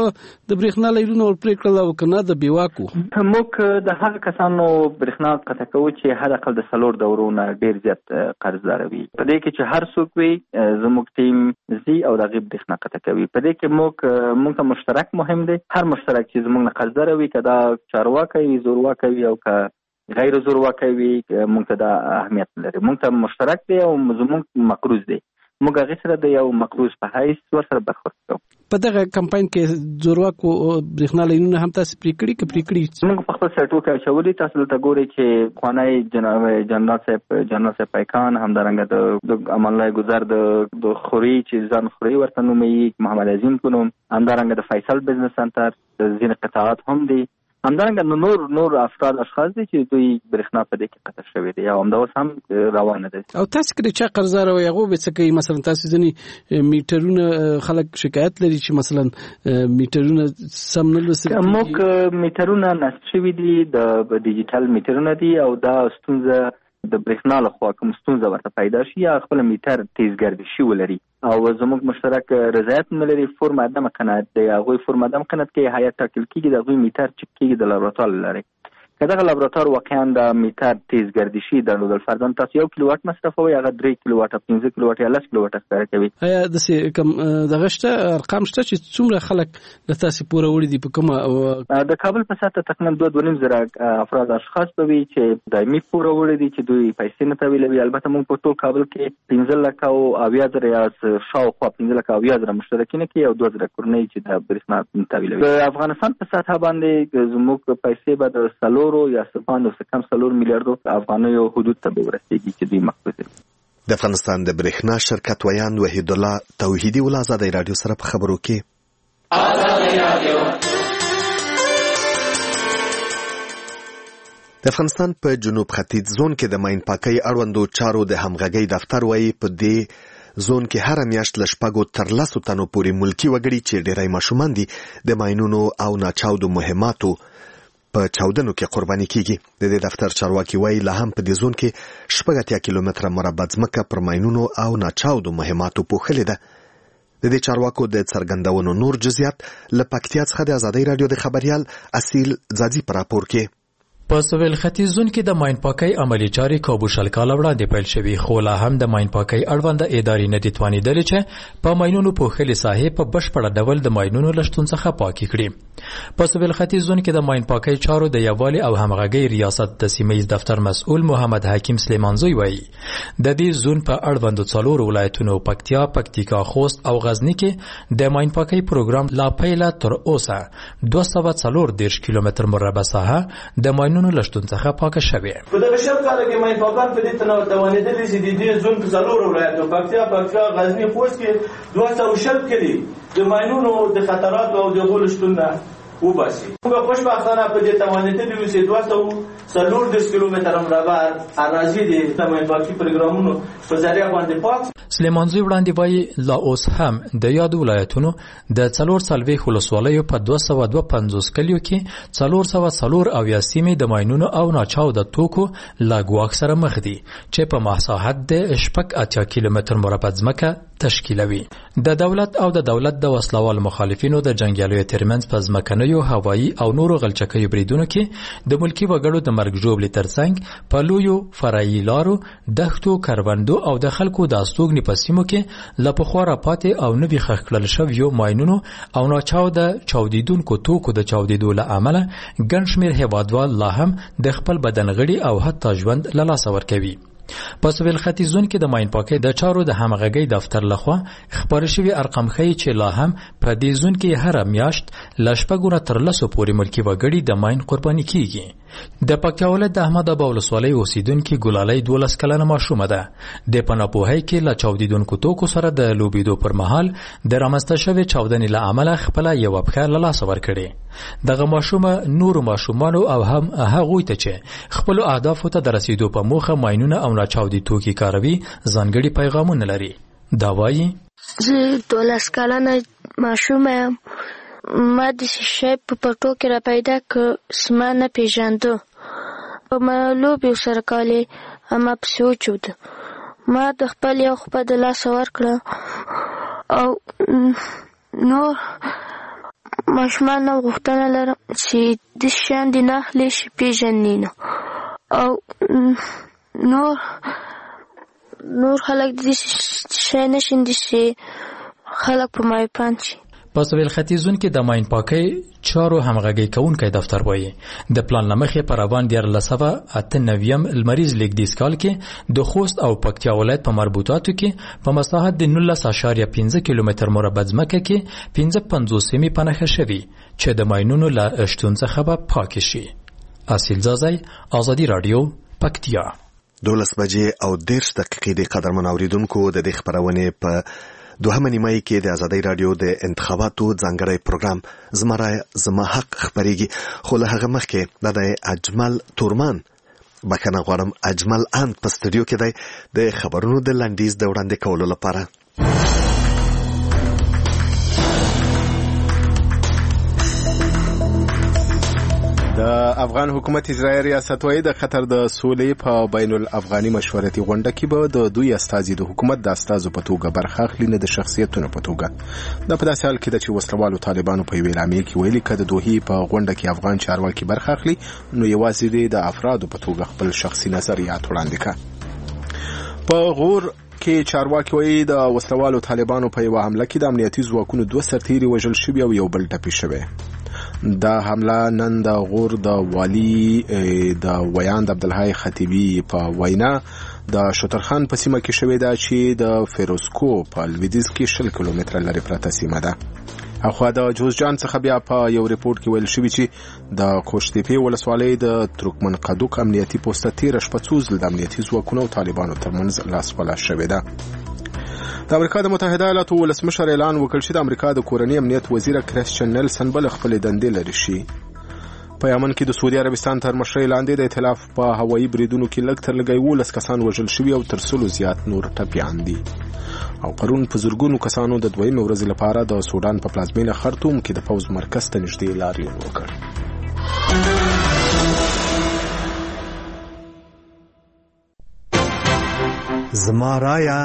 د برېښنا لایرونو پریکړه وکنه د بیواکو موږ د هغه کسانو برېښنا قطع کوو چې هر اقل د سلور دورونه ډیر زیات قرضدار وي. په دې کې چې هر څوک وي زموږ ټیم زی او د غیب برېښنا قطع کوي. په دې کې موږ موږ مشترک مهم دی. هر مشترک چې زموږ قرضدار وي کدا چارواکي وي زورواکي او که غیر زورواکي وي موږ ته د اهمیت لري. موږ ته مشترک دی او زموږ مقروض دی. موږ هغه سره د یو مقروض په حیث ورسره برخورد کوو. په دغه کمپاین کې زورواکو برېښنا لایرونه هم تاسو پرې کړی کې پرې کړی موږ په خپل سایټو کې اچولي. تاسو ته ګورئ چې خوانای جناب جنرال صاحب جنرال صاحب پایکان همدارنګه د امان الله گذر د خوري چې ځان خوري ورته نومي محمد عظیم کو نوم همدارنګه د فیصل بزنس سنټر د ځین قطاعات هم دي. همدارنګه نور نور افراد اشخاص دي چې دوی برېښنا په دې کې قطع شوی دي او همدا اوس هم روانه دي. او تاسو کې چې قرضدار او هغه به څه کوي؟ مثلا تاسو ځنی میټرونه خلک شکایت لري چې مثلا میټرونه سم نه لوسي. موږ میټرونه نصب شوي دي د ډیجیټل میټرونه دي او دا ستونزه د برېښنا لخوا کوم ستونزه ورته پیدا شي یا خپل میټر تیزګردشي ولري او زموږ مشترک رضایت نه لري فرم عدم قناعت دی. هغه فرم عدم قناعت کې هیئت ټاکل کیږي د هغه میټر چک کیږي د لابراتوار لري. کله لابراتوار واقعا د میټر تیزګردشي درلودل فرضاً تاسو یو کیلو واټ مصرفوي هغه درې کیلو واټ پنځه کیلو واټ یا لس کیلو واټ ښکار کوي. آیا د کوم دغه شته ارقام شته چې څومره خلک د تاسو پوره وړي دي په کومه د کابل په ساته تقریبا دوه دوه نیم زره افراد اشخاص به وي چې دایمي پوره وړي دي چې دوی پیسې نه تویلوي. البته موږ په ټول کابل کې پنځه لک او اویا زره یا شاوخوا پنځه لک او اویا زره مشترکین کې او دوه زره کورنۍ چې د برېښنا تویلوي. د افغانستان په ساته باندې زموږ پیسې به د سلورو یا سپاندو کم سلور میلیارډو افغانیو حدود ته ورسیږي چې دوی مقصود دي. د افغانستان د برېښنا شرکت ویاند وحید الله توحیدي ول آزادۍ رادیو سره په خبرو کې آزادۍ رادیو. د افغانستان په جنوب ختیځ زون کې د ماین پاکۍ اړوندو چارو د همغږۍ دفتر وایي په دې زون کې هر میاشت له شپږو تر لسو تنو پورې ملکی وګړي چې ډېری ماشومان دي د ماینونو او ناچاودو مهماتو په چاودنو کې قرباني کیږي. د دې دفتر چارواکي وایي لا هم په دې زون کې شپږ اتیا کیلومتره مربع ځمکه پر ماینونو او ناچاودو مهماتو پوښلې ده. د دې چارواکو د څرګندونو نور جزئیات له پکتیا څخه د آزادۍ رادیو د خبريال اصیل زادي پر راپور کې. په سویل ختیځ زون کې د ماین پاکۍ عملی چارې کابو شل کاله وړاندې پیل شوې خو لا هم د ماین پاکۍ اړوند ادارې نه دي توانېدلې چې په ماینونو پوښلې ساحې په بشپړه ډول د ماینونو له شتون څخه پاکې کړي. په سویل ختیځ زون کې د ماین پاکۍ چارو د یووالي او همغږۍ ریاست د سیمه‌ییز دفتر مسؤل محمد حکیم سلیمانزوی وایي د دې زون په اړوند څلور ولایتونو پکتیا، پکتیکا، خوست او غزنی کې د ماین پاکۍ پروګرام لا پیله تر اوسه دوه سوه څلور دېرش کیلومتر مربع ساحه د ماینونو لشتون څخه پاکه شوې. په دغه شل کال کې ماین پاکان په دې تنوع توانېدلي چې د دې زون په څلورو ولایتونو پکتیا، پکتیا، غزنی، خوست کې دوه سوه شل کلي د ماینونو د خطراتو او د غولو شتون نه وباسي. موږ خوشبختانه په دې توانېدلي یو چې دوه سوه څلور دېرش کیلومتر مربع اراضي د ماین پاکۍ پروګرامونو په ذریعه باندې پاک. سلیمانزوی وړاندې وایي لا اوس هم د یاد ولایتونو د څلور څلوېښت ولسوالیو په دوه سوه دوه پنځوس کلیو کې څلور سوه څلور اویا سیمې د ماینونو او ناچاوده توکو له ګواښ سره مخ دي چې په مساحت د شپږ اتیا کیلومتر مربع ځمکه تشکیلوي. د دولت او د دولت د وسلوال مخالفینو د جنګیالیو ترمنځ په ځمکنیو هوایي او نورو غلچکیو بریدونو کې د ملکی وګړو د مرګ ژوبلې ترڅنګ په لویو فرعي لارو، دښتو، کروندو او د خلکو د استوګنې په سیمو کې له پخوا راپاتې او نوي ښخ کړل شویو ماینونو او ناچاوده چاودیدونکو توکو د چاودیدو له امله ګڼ شمېر هېوادوال لا هم د خپل بدن غړي او حتی ژوند له لاسه ورکوي. په سویل ختیځ زون کې د ماین پاکۍ د چارو د همغږۍ دفتر لخوا خبر شوی ارقام ښیي چې لا هم په دې زون کې هر میاشت له شپږو نه تر لسو پورې ملکي وګړي د ماین قرباني کیږي. د پکتیا ولایت د احمد ابا ولسوالۍ اوسیدونکي ګلالۍ دولس کلنه ماشومه ده. د په ناپوهۍ کې له چاودیدونکو توکو سره د لوبېدو پر مهال د رامنځته شوې چاودنې له امله خپله یوه پښه له لاسه ورکړې. دغه ماشومه نورو ماشومانو او هم هغوی ته چې خپلو اهدافو ته د رسیدو په موخه ماینونه او ناچاودي توکي کاروي ځانګړي پیغامونه لري. دا وایي زه دولس کلنه ماشومه یم. ما د شی په پټو کې را پیدا که سما نه پیژانده ما لوبې سره کولې اما پسې وچود. ما د خپل یو خپه د لاسه ورکړه او نور ماشومان هم غوښتنه لرم چې د شیان دې نه اخلي چې پېژني نه او نور نور خلک دې شی نه شیندي چې خلک په مایپان شي. په سویل ختیځون کې د ماین پاکۍ چارو همغږي کوونکی دفتر وایي د پلان لمخې په روان دیارلس سوه اته نویم لمریز لیکدیز کال کې د خوست او پکتیا ولایت په مربوطاتو کې په مساحت د نولس اعشاریه پنځه کیلومتر مربع ځمکه کې پنځه پنځوس سیمې په نښه شوي چې د ماینونو له شتون څخه به پاکې شي. اصیل زازی، ازادي راډیو، پکتیا. دولس بجې او دېرش دقیقې د قدرمن اوریدونکو د دې خبرونې په دوهمه نیمایي کې د ازادي راډیو د انتخاباتو ځانګړی پروګرام زما رایه زما حق خبرېږي، خو له هغه مخکې دا د اجمل تورمان بخښنه غواړم اجمل اند په سټوډیو کې دی د خبرونو د لنډیز د وړاندې کولو لپاره. د افغان حکومت اجرایي ریاست وايي د قطر د سولې په بین الافغاني مشورتي غونډه کې به د دوی استازي د حکومت د استازو په توګه برخه اخلي، نه د شخصیتونو په توګه. دا په داسې حال کې ده چې وسلوالو طالبانو په یوې اعلامیې کې ویلي که د دوحې په غونډه کې افغان چارواکي برخه اخلي نو یوازې د افرادو په توګه خپل شخصي نظریات وړاندې کړي. په غور کې چارواکي وایي د وسلوالو طالبانو په یوه حمله کې د امنیتي ځواکونو دوه سرتیري وژل شوي او یو بل ټپي شوی. دا حمله نن د غور د والی د ویاند عبدالحی خطیبی په وینا د شترخان په سیمه کې شوې ده چې د فیروزکو په لویدیځ کې شل کیلومتره لرې پرته سیمه ده. اخوا د جوزجان څخه بیا په یو ریپورت کې ویل شوی چې د کوشتېپې ولسوالۍ د ترکمن قدوق امنیتي پوسټه تیره شپه څو ځله د امنیتي ځواکونو او طالبانو ترمنځ لاس په لاس شوې ده. د امریکا د متحده ایالاتو ولسمشر اعلان وکړ چې د امریکا د کورنۍ امنیت وزیر کریسچن نیلسن بل خپل دندې لري شي. په یمن کې د سعودي عربستان تر مشرۍ لاندې د ائتلاف په هوایي بریدونو کې لږ تر لږه یولس کسان وژل شوي او تر سلو زیات نور ټپیان دي. او پرون په زرګونو کسانو د دویمې ورځې لپاره د سودان په پلازمینه خرطوم کې د پوځ مرکز ته نږدې لاریون وکړ. زما رایه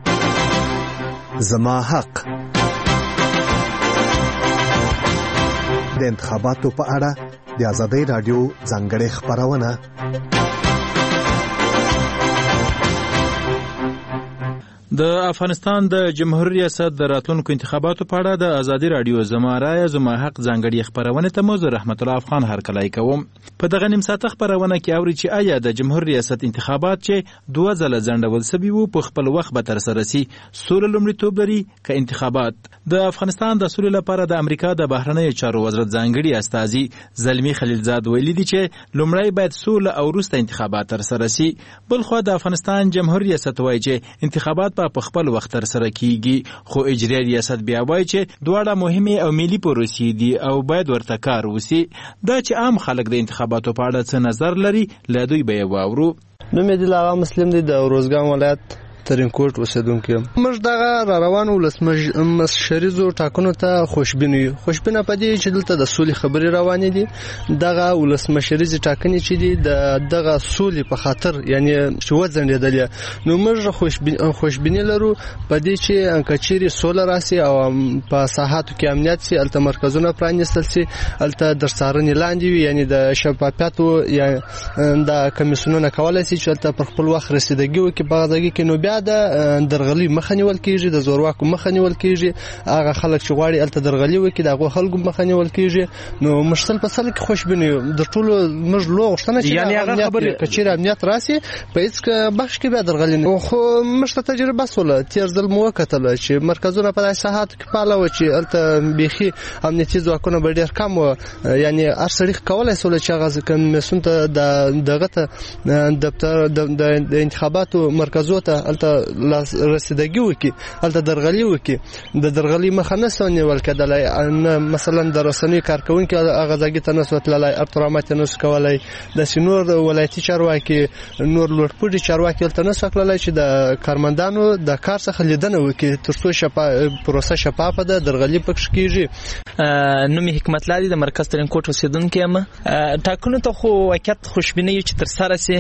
زما حق. د انتخاباتو په اړه د ازادي رادیو ځانګړې خبرونه. د افغانستان د جمهوریت ریاست د راتلونکو انتخاباتو په اړه د ازادي رادیو زما رایه زما حق ځانګړي خبرونه ته موږ رحمت الله افغان هرکلی کوم. په دغه نیم ساعته خبرونه کې اوري چې آیا د جمهوریت ریاست انتخابات چې دوه ځله ځنډول شوي وو په خپل وخت به تر سره شي سوله لومړیتوب لري که انتخابات. د افغانستان د سولې لپاره د امریکا د بهرنیو چارو وزارت ځانګړي استازي زلمی خلیلزاد ویلي دي چې لومړی باید سوله او وروسته انتخابات تر سره شي. بل خو د افغانستان جمهوریت ریاست وایي چې انتخابات په خپل وخت تر سره کیږي، خو اجرایي ریاست بیا وایي چې دواړه مهمه او ملي پروسې دي او باید ورته کار وشي. دا چې عام خلک د انتخاباتو په اړه څه نظر لري له دوی به واورو. نو مې د لاغه مسلم دی د روزګان ولایت ترینکوټ اوسیدونکو یم. موږ دغه را روان ولسمشریزو ټاکنو ته خوشبین یو. خوشبینه پدې چې دلته د سولې خبرې روانې دي. دغه ولسمشریزي ټاکنې چې دي د دغه سولې په خاطر یعنی چې وځنډېدل. نو موږ خوشبین خوشبینی لرو پدې چې کچيري سوله راسي او په ساحاتو کې امنیت سي، الته مرکزونه پرانیستل سي، الته د څارنې لاندې وي، یعنی د شفافیت یا د کمیسیونونو کولای سي چې الته پر خپل وخت رسیدګي وکړي. بغدادي کې نو بیا د درغلي مخه نیول کیږي، د زورواکو مخه نیول کیږي، هغه خلک چې غواړي الته درغلي وکړي دغه خلکو مخه نیول کیږي. نو مشتل په سره کې خوشبین یو. د ټولو موږ لو غوښتنه چې یعنی هغه خبره کچیر امنیت راسي په هیڅ بخش کې به درغلي نه. خو مشته تجربه سوله تیر ځل مو وکتل چې مرکزونه په داسې ساحات کې پاله و چې الته بيخي امنیتي ځواکونه به ډیر کم و. یعنی ارسړي کولای سول چې هغه کمیسیون ته د دغه ته دفتر د انتخاباتو مرکزو ته الته ته رسیدګي وکړي هلته درغلي وکړي د درغلي مخه نه سو نیول کېدلی مثلا د رسنیو کارکوونکي هغه ځای ته نسو تللی ابترامات نسو کولی د نور ولایتي چارواکي نور لوړپوړي چارواکي هلته نسو کړلی چې د کارمندانو د کار څخه لیدنه وکړي تر څو شفا پروسه شفافه ده درغلي پکې کېږي. نوم یې حکمت الله دی د مرکز ترینکوټ اوسېدونکی یم. ټاکنو ته خو واقعیت خوشبیني چې ترسره سي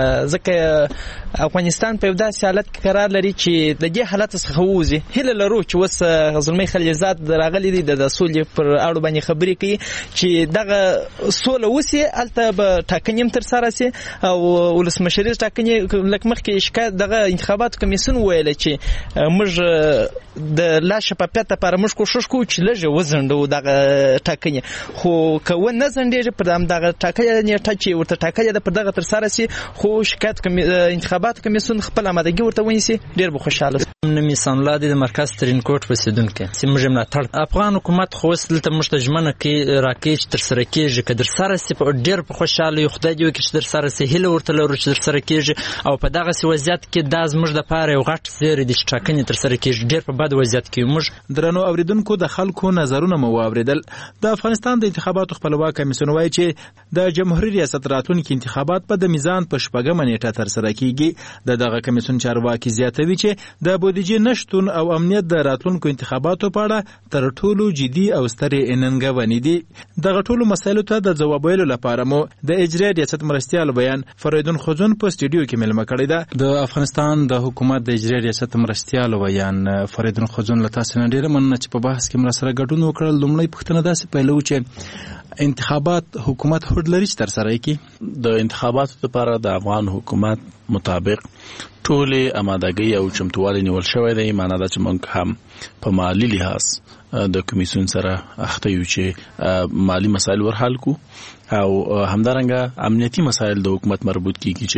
ځکه افغانستان په یو داسې حالت کې قرار لري چې د دې حالت څخه ووځي. هیله لرو چې اوس زلمي خلیلزاد راغلی دی د سولې پر اړه باندې خبرې کوي چې دغه سوله وسي هلته به ټاکنې هم ترسره سي او ولسمشریز ټاکنې لکه مخکې شکایت دغه انتخاباتو کمیسیون ویل چې موږ د لا شفافیت لپاره موږ کوشش کوو چې لږ وزندو دغه ټاکنې خو که و نه زندېږي پر دغه ټاکنې نیټه چې ورته ټاکنې د پر دغه ترسره سي خو شکایت انتخاباتو کمیسیون خپل آمادګي ورته ونیسي ډېر به خوشحاله سي. نوم یې سان الله دی د مرکز ترینکوټ اوسېدونکی چې موږ یې ملاتړ افغان حکومت خو اوس دلته موږ ته ژمنه کوي راکوي چې ترسره کېږي که درسره سي ډېر په خوشحاله یو خدای دې وکړي چې درسره سي هیله ورته لرو چې درسره کېږي او په دغسې وضعیت کې دا زموږ دپاره یو غټ زیری دی چې ټاکنې ترسره کېږي ډېر په بد وضعیت کې موږ. درنو اورېدونکو د خلکو نظرونه مو واورېدل. د افغانستان د انتخاباتو خپلواک کمیسیون وایي چې د جمهوریت ریاست راتلونکي انتخابات په د میزان په شپږمه نیټه ترسره کېږي. د دغه کمیسیون چارواکي زیاتوي چې د بودیجې نشتون او امنیت د راتلونکو انتخاباتو په اړه تر ټولو جدي او سترې ننګونې دي. دغه ټولو مسایلو ته د ځواب ویلو لپاره مو د اجرایي ریاست مرستیال بیان فریدون خزون په سټوډیو کې ملمه کړې ده. د افغانستان د حکومت د اجرایي ریاست مرستیال بیان فریدون خزون له تاسو نه ډېره مننه چې په بحث کې مر سره ګډون وکړل. لومړی پوښتنه داسې پیلوو چې انتخابات حکومت هوډ لري چې ترسره کړي. د انتخاباتو لپاره د افغان حکومت مطابق ټولې آمادګۍ او چمتووالی نیول شوی دی. معنا دا چې موږ هم په مالی لحاظ د کمیسیون سره اخته یو چې مالی مسایل ورحل کو او همدارنګه امنیتي مسایل د حکومت مربوط کیږي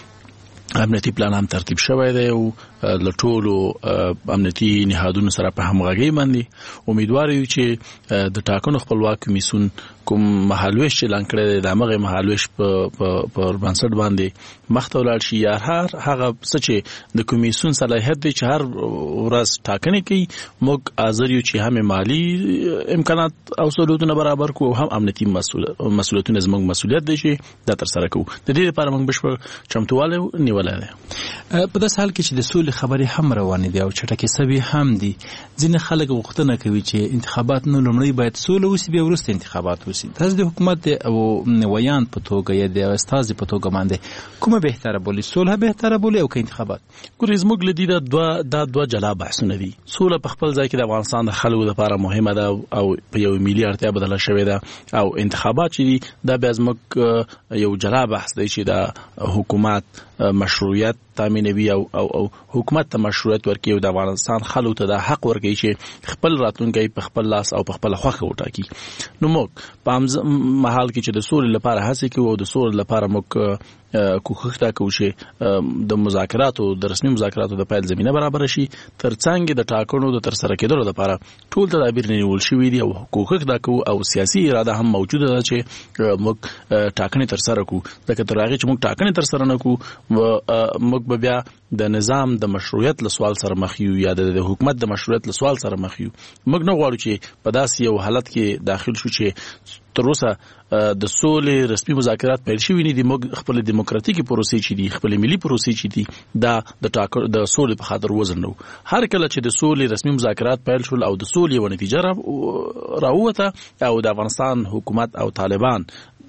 چې امنیتي پلان هم ترتیب شوی دی او له ټولو امنیتي نهادونو سره په همغږۍ باندې امیدوار یو چې د ټاکنو خپلواک کمیسیون کوم مهالویش چې اعلان کړی دی د همغې مهالویش په بنسټ باندې مخته ولاړ شي یا هر هغه څه چې د کمیسیون صلاحیت دی چې هر ورځ ټاکنې کوي موږ حاضر یو چې هم مالي امکانات او سهولتونه برابر کړو او هم امنیتي مسؤلیتونه زموږ مسؤلیت دی چې دا ترسره کوو. د دې لپاره موږ بشپړ چمتووالی نیولی دی. په داسې حال کې چې د سولې خبرې هم روانې دي او چټکې سوي هم دي ځینې خلک غوښتنه کوي چې انتخابات نو لومړی باید سوله وسي بیا وروسته انتخابات وسي. تاسو د حکومت او ویان په توګه یا د استازي په توګه باندې کومه بهتره بولي سوله بهتره بولي او که انتخابات؟ ګورې زموږ له دې دوه دا دوه جلا بحثونه دي. سوله په خپل ځای کې د افغانستان د خلکو لپاره مهمه ده او په یو ملي اړتیا بدله شوې ده او انتخابات چې دي دا بیا زموږ یو جلا بحث دی چې د حکومت مشروعیت تامینوي او او او حکومت ته مشروعیت ورکړي او د افغانستان خلکو ته د حق ورکړي چې خپل راتلونکی په خپل لاس او په خپل خوښه وټاکي. نو موږ په مهال کې چې د سولې لپاره هڅې کوو او د سولې لپاره موږ کوښښ تا کوو چې د مذاکراتو د رسمي مذاکراتو د پیل زمینه برابر شي ترڅنګ د ټاکنو د ترسره کېدلو لپاره ټول تدابیر نیول شوي دي او کوښښ دا کوو او سیاسي اراده هم موجوده ده چې موږ ټاکنې ترسره کوو. ځکه تر هغې چې موږ ټاکنې ترسره نه کوو موږ به بیا د نظام د مشروعیت له سوال سره مخ یو یا د حکومت د مشروعیت له سوال سره مخ یو. موږ نه غواړو چې په داسې یو حالت کې داخل شو چې تر اوسه د سولې رسمي مذاکرات پیل شوي نه دي. موږ خپل دیموکراتیکي پروسې چې دي خپل ملي پروسې چې دي دا د ټاکنو د سولې په خاطر وزن نو هر کله چې د سولې رسمي مذاکرات پیل شول او د سولې یو نتیجه راووته او د افغانستان حکومت او طالبان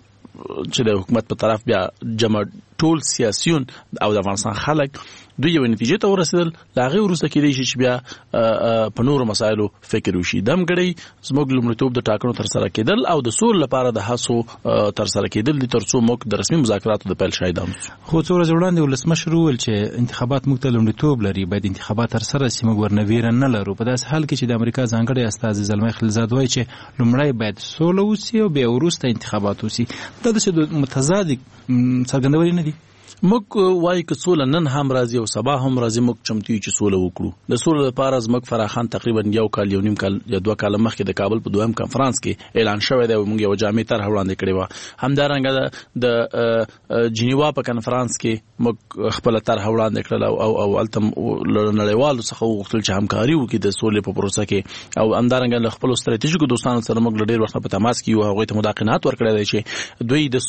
چې د حکومت په طرف بیا جمع ټول سیاسيون او د افغانستان خلک دوی یو نتیجه ته ورسېدل لاغه ورسته کېدی شي چې بیا په نورو مسایلو فکر وشي. دمګړی زموږ لومړیتوب د ټاکنو ترسره کېدل او د سول لپاره د هڅو ترسره کېدل دي ترڅو موږ د رسمي مذاکراتو د پیل شاهدان شو. خو څو ورځې وړاندې ولسمشر وویل چې انتخابات موږ ته لومړیتوب لري باید انتخابات ترسره شي موږ ورنه ویره نه لرو. په داسې حال کې چې د امریکا ځانګړی استازي زلمي خلیلزاد وایي چې لومړی باید سوله وسي او بیا وروسته انتخابات وسي. دا د متضاد څرګندونې نه دي. موږ وایي که سوله نن هم راځي او سبا هم راځي موږ چمتو یو چې سوله وکړو. د سولې لپاره زموږ فراخان تقریبا یو کال یو نیم کال یا دوه کال مخکې د کابل په دویم کنفرانس کې اعلان شوی دی او موږ یو جامع طرح وړاندې کړې وه. همدارنګه د جنیوا په کنفرانس کې موږ خپله طرح وړاندې کړله او او هلته نړیوالو څخه وغوښتل چې همکاري وکړي د سولې په پروسه کې او همدارنګه له خپلو ستراتیژیکو دوستانو سره موږ له ډېر وخت په تماس کې یو. هغوی ته مو دا قناعت ورکړی دی چې دوی د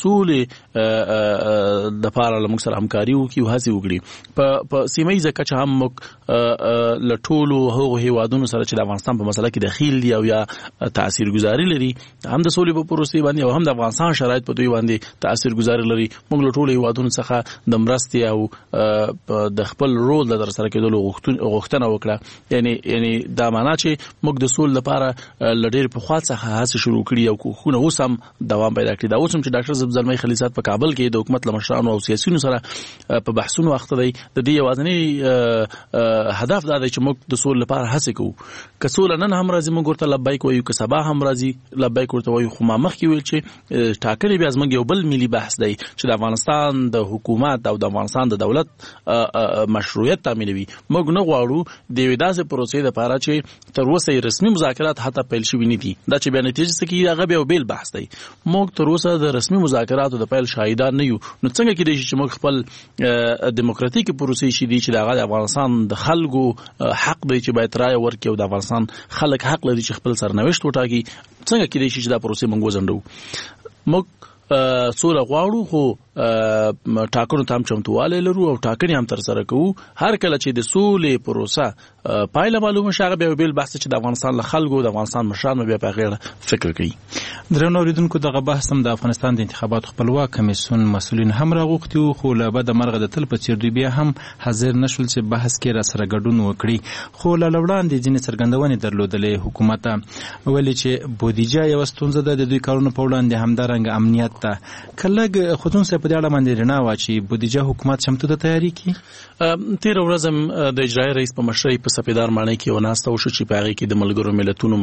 سولې دپاره له موږ سره همکاري وکړي او هڅې وکړي. په سیمه ییزه کچه هم موږ له ټولو هغو هیوادونو سره چې د افغانستان په مسله کې دخیل دي او یا تاثیرګذاري لري هم د سولې په پروسې باندې او هم د افغانستان شرایط په دوی باندې تاثیرګذاري لري، موږ له ټولو هیوادونو څخه د مرستې او د خپل رول د ترسره کېدلو غوښتنه وکړه. یعنی یعنی دا معنا چې موږ د سولې لپاره له ډېر پخوا څخه هڅې شروع کړي او کوښښونه اوس هم دوام پیدا کړي. دا اوس هم چې ډاکټر زلمی خلیلزاد په کابل کې د حکومت له مشرانو او سیاسیونو سره په بحثونو اخته دی، د دې یوازینی هدف دا دی چې موږ د سولې لپاره هڅې کوو. که سوله نن هم راځي موږ ورته لبیک وایو، که سبا هم راځي لبیک ورته وایو. خو ما مخکې ویل چې ټاکنې بیا زموږ یو بل ملي بحث دی چې د افغانستان د حکومت او د افغانستان د دولت مشروعیت تامینوي. موږ نه غواړو د یوې داسې پروسې دپاره چې تر اوسه یې رسمي مذاکرات حتی پیل شوي نه دي. دا چې بیا نتیجه څه کېږي هغه بیا یو بیل بحث دی. موږ تر اوسه د رسمي مذاکراتو د پیل شاهدان نه یو. نو څنګه کېدای شي چې موږ خپل دیموکراتیکي پروسې چې دي چې د هغه د افغانستان د خلکو حق دی چې باید رایه ورکړي او د افغانستان خلک حق لري چې خپل سرنوشت وټاکي، څنګه کېدای شي چې دا پروسې موږ وځنډوو؟ موږ سوله غواړو خو ټاکنو ته هم چمتووالی لرو او ټاکنې هم ترسره کوو. هر کله چې د سولې پروسه پایله معلومه شي هغه بیا یو بېل بحث چې د افغانستان له خلکو د افغانستان مشران بیا په هغې اړه فکر کوي. درنو اورېدونکو دغه بحث هم د افغانستان د انتخاباتو خپلواک کمیسیون مسؤلین هم راغوښتي وو، خو له بده مرغه د تل په څېر دوی بیا هم حاضر نه شول چې بحث کې راسره ګډون وکړي. خو له وړاندې ځینې څرګندونې درلودلې حکومت ولې چې بودیجه یوه ستونزه ده د دوی کارونو په وړاندې، همدارنګه امنیت ته. که لږ خطون صاحب په دې اړه باندې رڼا واچوي، بودیجه حکومت چمتو ده تیاري کړي؟ تېره ورځ هم د اجرایي رئیس په مشرۍ په سپیدار ماڼۍ کې یوه ناسته وشو چې په هغې کې د ملګرو ملتونو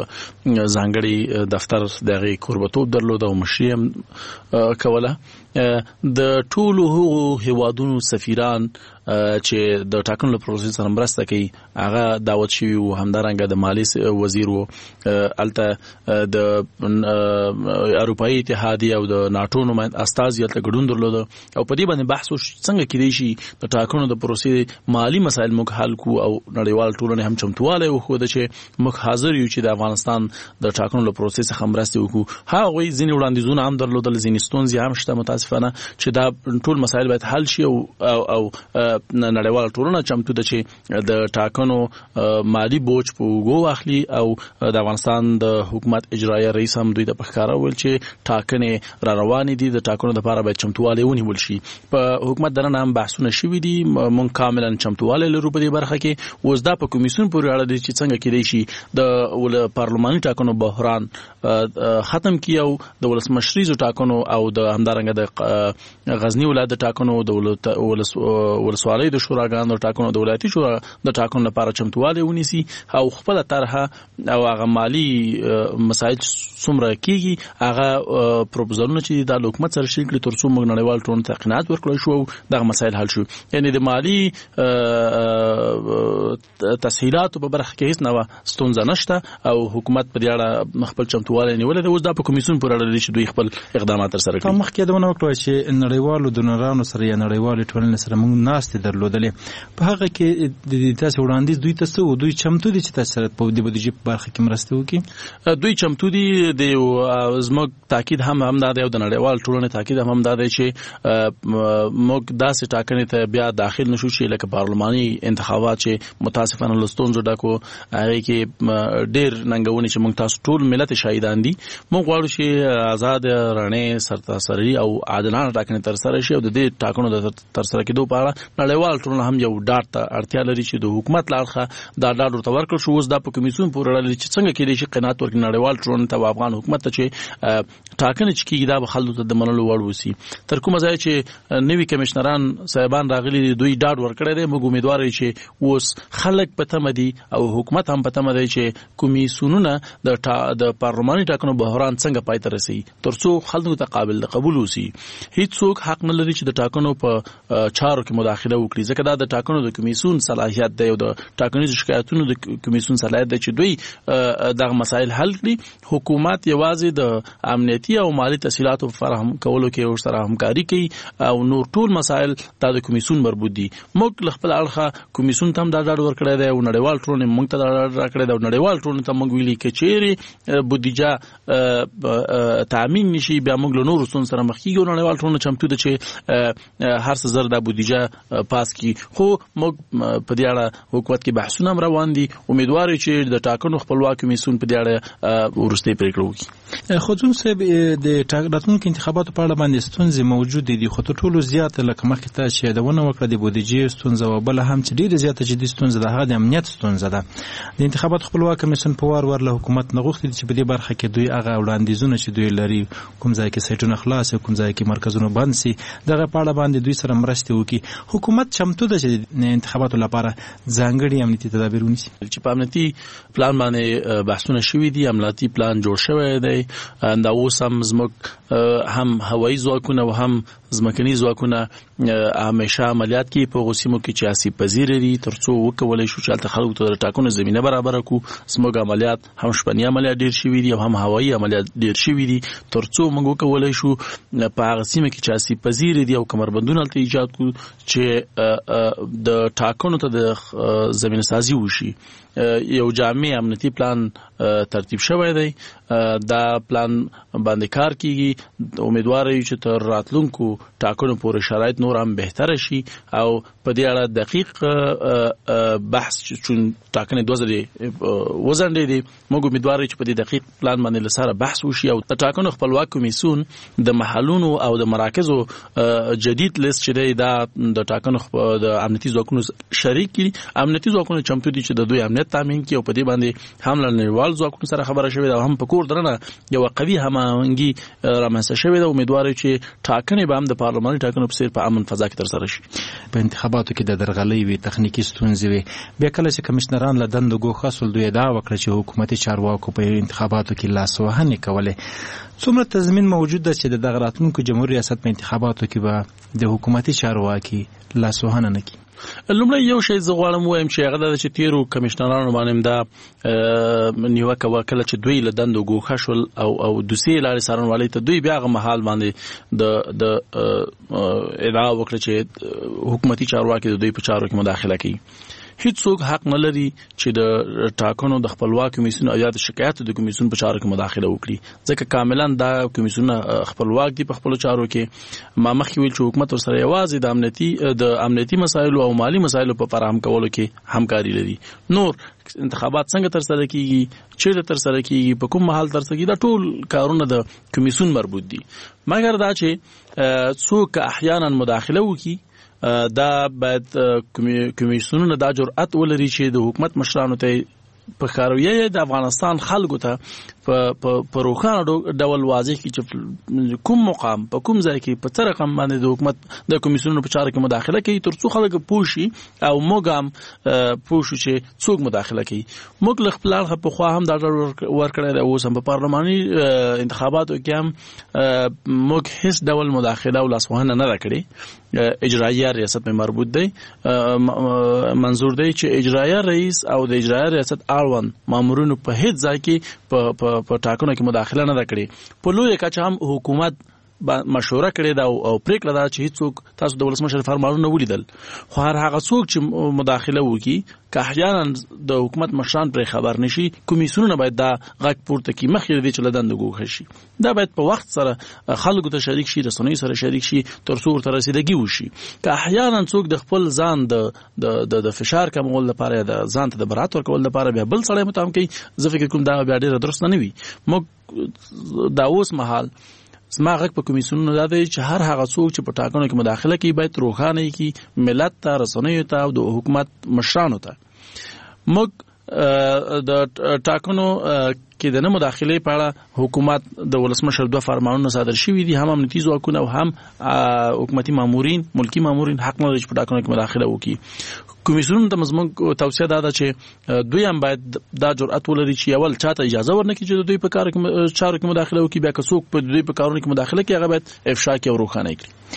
ځانګړي دفتر د هغې کوربتوب درلود او مشري هم کوله. د ټولو هغو هیوادونو سفیران چې د ټاکنو له پروسې سره مرسته کوي هغه دعوت شوي وو. همدارنګه د مالیې وزیر وو، هلته د اروپایي اتحادیې او د ناټو نمایند استازي هلته ګډون درلوده او په دې باندې بحث وشو څنګه کېدای شي د ټاکنو د پروسې مالي مسایل موږ حل کړو او نړیوال ټولنې هم چمتووالی وښوده چې موږ حاضر یو چې د افغانستان د ټاکنو له پروسې څخه مرستې وکړو. هغوی ځینې وړاندیزونه هم درلودل، ځینې ستونزې هم شته متاسفانه چې دا ټول مسایل باید حل شي او او نړیواله ټولنه چمتو ده چې د ټاکنو مالي بوج په اوږو واخلي او د افغانستان د حکومت اجرایه رئیس هم دوی ته په ښکاره وویل چې ټاکنې را روانې دي، د ټاکنو دپاره باید چمتووالی ونیول شي. په حکومت دننه هم بحثونه شوي دي، موږ کاملا چمتووالی لرو په دې برخه کې. اوس دا په کمیسیون پورې اړه دی چې څنګه کېدای شي د پارلماني ټاکنو بحران ختم کړي او د ولسمشریزو ټاکنو او د همدارنګه د غزني ولایت د ټاکنو د ولسوالۍ د شوراګانو د ټاکنو د ولایتي شورا د ټاکنو لپاره چمتووالی ونیسي او خپله طرحه او هغه مالي مسایل څومره کېږي هغه پروپوزلونه چې دا له حکومت سره شریک کړي تر څو موږ نړیوال ټولنې ته قناعت ورکړی شو او دغه مسایل حل شو. یعنې د مالي تسهیلاتو په برخه کې هېڅ نوه ستونزه نشته او حکومت په دې اړه خپل چمتووالی نیولی دی. اوس دا په کمیسیون پورې اړه لري چې دوی خپل اقدامات ترسره کړي. مخکې یادونه وکړه چې نړیوالو ډونرانو سره یا نړیوالې ټولنې سره موږ ناستې درلودلې، په هغه کې د تاسو وړاندیز دوی ته څه و؟ دوی چمتو دي چې تاسو سره په دې بودیجې په برخه کې مرسته وکړي؟ دوی چمتو دي. د زموږ تاکید هم همدا دی او د نړیوال ټولنې تاکید هم همدا دی چې موږ داسې ټاکنې ته بیا داخل نشو چې لکه پارلماني انتخابات چې متاسفانه له ستونزو ډک و، هغې کې ډېر ننګونې چې موږ تاسو ټول ملت شهیدان دي. موږ غواړو چې آزاد، رڼې، سرتاسري او عادلانه ټاکنې ترسره شي او د دې ټاکنو د ترسره کېدو په اړه نړیوال ټولنه هم یو ډاډ ته اړتیا لري چې د حکومت له اړخه دا ډاډ ورته ورکړل شو. اوس دا په کمیسیون پورې اړه لري چې څنګه کېدای شي قناعت ورکړي نړیوال ټولنې ته او افغان حکومت ته چې ټاکنې چې کیږي دا به خلکو ته د منلو وړ وسی. تر کومه ځای چې نوی کمشنران صاحبان راغلي دي دوی ډاډ ورکړی دی. موږ امیدوار یو چې اوس خلک په تمه دي او حکومت هم په تمه دی چې کمیسیونونه د د پارلماني ټاکنو بحران څنګه پای ته رسي ترڅو خلکو ته قابل قبول وسی. هیڅوک حق نه لري چې د ټاکنو په چارو کې مداخله وکړي ځکه دا د ټاکنو د کمیسیون صلاحیت دی او د ټاکنیزو شکایتونو د کمیسیون صلاحیت دی چې دوی دغه مسایل حل کړي. حکومت یوازې د امنیتي او مالی تسهیلاتو فراهم کولو کې ورسره همکاري کوي او نور ټول مسایل د کمیسیون مربوط دي. موږ خپل اړخه کمیسیون ته هم دا ډاډ ورکړی دی او نړیوال ټولنې موږ ته دا ډاډ راکړی دی او نړیوال ټولنې ته موږ ویلي کې چیرې بودیجه تامین نشي بیا موږ له نورو ستونزو سره مخ کیږو. نړیوال ټولنه چمتو ده چې هر څه زر دا بودیجه پاس کی. خو موږ په دې اړه حکومت کې بحثونه هم روان دي. امیدوار یو چې د ټاکنو خپلواک کمیسیون په دې اړه ورستۍ پریکړه وکړي. خو ځون صاحب د راتلونکو انتخاباتو په اړه باندې ستونزې موجود دي خو تر ټولو زیات لکه مخکې ته چې یادونه وکړه د بودیجې ستونزه او بل هم چې ډیره زیاته جدي ستونزه ده هغه د امنیت ستونزه ده. د انتخاباتو خپلواک کمیسیون په وار ور له حکومت نه غوښتي چې په دې برخه کې دوی هغه وړاندیزونه چې دوی لري کوم ځای کې سایټونه خلاص کوم ځای کې مرکزونه بند سي دغه په اړه باندې دوی سره مرسته وکړي. حکومت چمتو ده چې د انتخاباتو لپاره ځانګړي امنیتي تدابیر ونیسي. چې په امنیتي پلان باندې بحثونه شوي دي امنیتي پلان جوړ شوی دی دا اوس هم زموږ هم هوایي ځواکونه او هم ځمکني ځواکونه همیشه عملیات کوي په غوسیمو کې چې آسیب پذیر دي ترڅو وکولای شو چې هلته خلکو ته د ټاکنو زمینه برابر کړو. زموږ عملیات هم شپني عملیات ډیر شوي دي او هم هوایي عملیات ډیر شوي دي ترڅو موږ وکولای شو په هغه سیمه کې چې آسیب پذیر دي او کمربندونه هلته ایجاد کړو چې د ټاکنو ته د زمینه سازي وشي. یو جامع امنیتي پلان ترتیب شوی دی دا پلان باندې کار کیږي. امیدوار یو چې تر راتلونکو ټاکنو پورې شرایط نور هم بهتر شي او په دې اړه دقیق بحث چون ټاکنې دوه ځلې وزنډې دي موږ امیدوار یو چې په دې دقیق پلان باندې لساره بحث وشي او د ټاکنو خپلواک کمیسیون د محلونو او د مراکزو جدید لیست چې دی دا د ټاکنو د امنیتي ځواکونو شریک کړي. امنیتي ځواکونه چمتو دي چې د دوی امنیت تامین کړي او په دې باندې هم له نړیوال ځواکونو سره خبره شوې ده او هم په کور درنه یو قوي هماهنګي رامنځته شوې ده. امیدوار یو چې ټاکنې به هم د پارلماني ټاکنو په څیر په امن فضا کې ترسره شي. په انتخاباتو کې د درغلۍ وي تخنیکی ستونزې وي بیا کله چې کمشنران له دندو ګوښه سول دوی دا وکړه چې حکومتي چارواکو په انتخاباتو کې لاسوهنې کولې. څومره تضمین موجود ده چې د دغه راتلونکو جمهور ریاست په انتخاباتو کې به د حکومتي چارواکي لاسوهنه نه کړي؟ لومړی یو شی زه غواړم ووایم چې هغه دا چې تیرو کمشنرانو باندې دا نیوکه وکړه چې دوی له دندو ګوښه شول او او دوسیې لارې څارنوالۍ ته دوی بیا هغه مهال باندې د د ادعا وکړه چې حکومتي چارواکي د دوی په چارو کې مداخله کوي. هیڅوک حق نه لري چې د ټاکنو د خپلواک کمیسیون او یا د شکایت د کمیسیون په چارو کې مداخله وکړي ځکه کاملا دا کمیسیون خپلواک دي په خپل چارو کې. ما مخکې ویل چې حکومت ورسره یوازې د امنیتي د امنیتي مسایلو او مالی مسایلو په فراهم کولو کې همکاري لري. نور انتخابات څنګه تر سره کیږي چیرته تر سره کیږي په کوم محل تر سره کیږي دا ټول کارونه د کمیسیون مربوط دي. مګر دا چې څوک احیانا مداخله وکړي دا باید کمیسیونونه دا جرأت ولري چې د حکومت مشرانو ته په خارویه د افغانستان خلکو ته په روښانه ډول واضح کړي چې کوم مقام په کوم ځای کې په څه رقم باندې د حکومت د کمیسیونونو په چارو کې مداخله کوي ترڅو خلک پوه شي او موږ هم پوه شو چې څوک مداخله کوي. موږ له خپل اړخه پخوا هم دا ډول ورکړی دی اوس هم په پارلماني انتخاباتو کې هم موږ هیڅ ډول مداخله او لاسوهنه نه ده کړې. اجرایه ریاست په مربوط دی منظور دی چې اجرایه رئیس او د اجرایه ریاست اړوند مامورینو په هیڅ ځای کې په په ټاکنو کې مداخله نه ده کړې. په لویه کچه هم حکومت مشوره کړې ده او پریکړه ده چې هیڅوک تاسو د ولسمشر فرمانونه ولیدل خو هر هغه څوک چې مداخله وکړي که احیانا د حکومت مشران پرې خبر نشي کمیسیونونه باید دا غږ پورته کړي مخکې د دې چې له دندو ګوښه شي. دا باید په وخت سره خلکو ته شریک شي رسنیو سره شریک شي ترڅو ورته رسیدګي وشي. که احیانا څوک د خپل ځان د د فشار کمول لپاره د ځان ته د برات ورکول لپاره بیا بل سړی متهم کوي زه فکر کوم دا بیا ډېره درست نه وي. موږ دا اوس مهال زما غږ په کمیسیونونو دا دی چې هر هغه څوک چې په ټاکنو کې مداخله کوي باید روښانه کړي ملت ته رسنیو ته او د حکومت مشرانو ته. موږ د ټاکنو کې د نه مداخله په اړه حکومت د ولسمشر دوه فرمانونه صادر شوي دي. هم امنیتي ځواکونه او هم حکومتي مامورین ملکی مامورین حق نه لري چې په ټاکنو کې مداخله وکړي. کمیسیون ته زموږ توصیه ده چې دوی هم باید دا جرأت ولري چې اول چاته اجازه ورنکړي چې دوی په کار کې چارو کې مداخله وکړي، بیا که څوک په دوی په کارونو کې مداخله کوي هغه باید افشا کړي او روښانه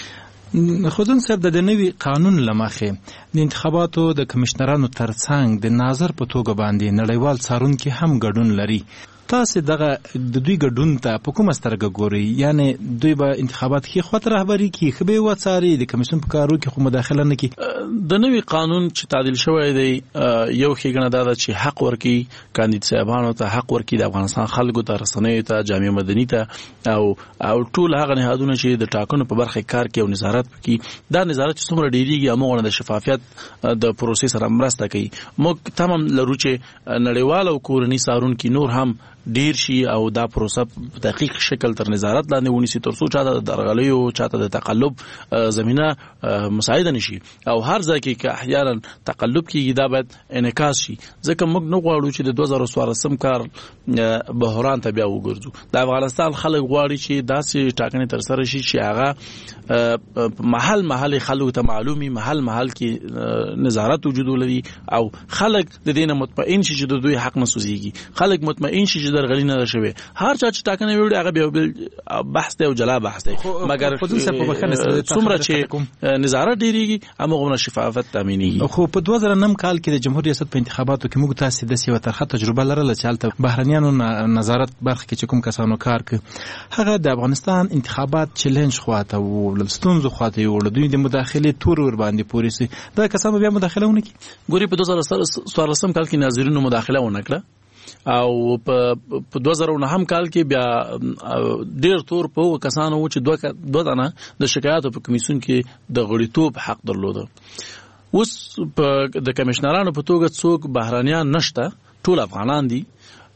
کړي. خودن صاحب د نوي قانون لمخې د انتخاباتو د کمشنرانو ترڅنګ د ناظر په توګه باندې نړیوال څارونکي هم ګډون لري. تاسو دغه د دوی ګډون ته په کومه سترګه ګوري؟ یعنی دوی به انتخابات کې خود رهبری کې خبي وڅاري د کمیسیون په کارو کې خو مداخله نه کوي. د نوي قانون چې تعدیل شوی دی یو ښېګڼه دا ده چې حق ورکي کاندید صاحبانو ته، حق ورکي د افغانستان خلکو ته، رسنیو ته، جامعه مدني ته او او ټول هغه نهادونه چې د ټاکنو په برخه کار کوي او نظارت کوي. دا نظارت چې څومره ډیریږي هغه د شفافیت د پروسې سره مرسته کوي. موږ تمام لرو چې نړیوال او کورني څارونکي نور هم ډیر شي او دا پروسه په دقیق شکل تر نظارت لاندې ونیسي ترڅو چاته د درغلیو چاته د تقلب زمينه مساعده نشي او هر ځای کې که احیانا تقلب کیږي دا باید انعکاس شي. ځکه موږ نه غواړو چې د دوه زره څوارلسم کال بحران ته بیا وګرځو. د افغانستان خلک غواړي چې داسې ټاکنې تر سره شي چې هغه محل محل خلکو ته معلومي، محل محل کې نظارت وجود ولري او خلک د دې نه مطمئن شي چې د دوی حق نه سوزيږي، خلک مطمئن شي درغلی نه شوی. هر چا چې ټاکنه ویړي هغه بیا بحث دی او جلا بحث دی، مګر څومره چې نظارت ډیریږي هغه شفافیت تامینېږي. خو په دوه زره نهم کال کې د جمهوریت ریاست په انتخاباتو کې موږ تاسو د سیمه ترخه تجربه لرله چې هلته بهرنیانو نظارت برخه کې چې کوم کسانو کار کوي هغه د افغانستان انتخابات چیلنج خواته او لستونزو خواته یو دوی د مداخله تور ور باندې پوری سي دا کسانو بیا مداخله ونه کی. ګوري په دوه زره څوارلسم کال کې ناظرینو مداخله ونه کړه او په دوه زره نهم کال کې بیا ډیر تور په کسانو چې دوه دوه دانه د شکایاتو په کمیسیون کې د غړیتوب حق درلوده. اوس په د کمشنرانو په توګه څوک بهرانيان نشته، ټول افغانان دي.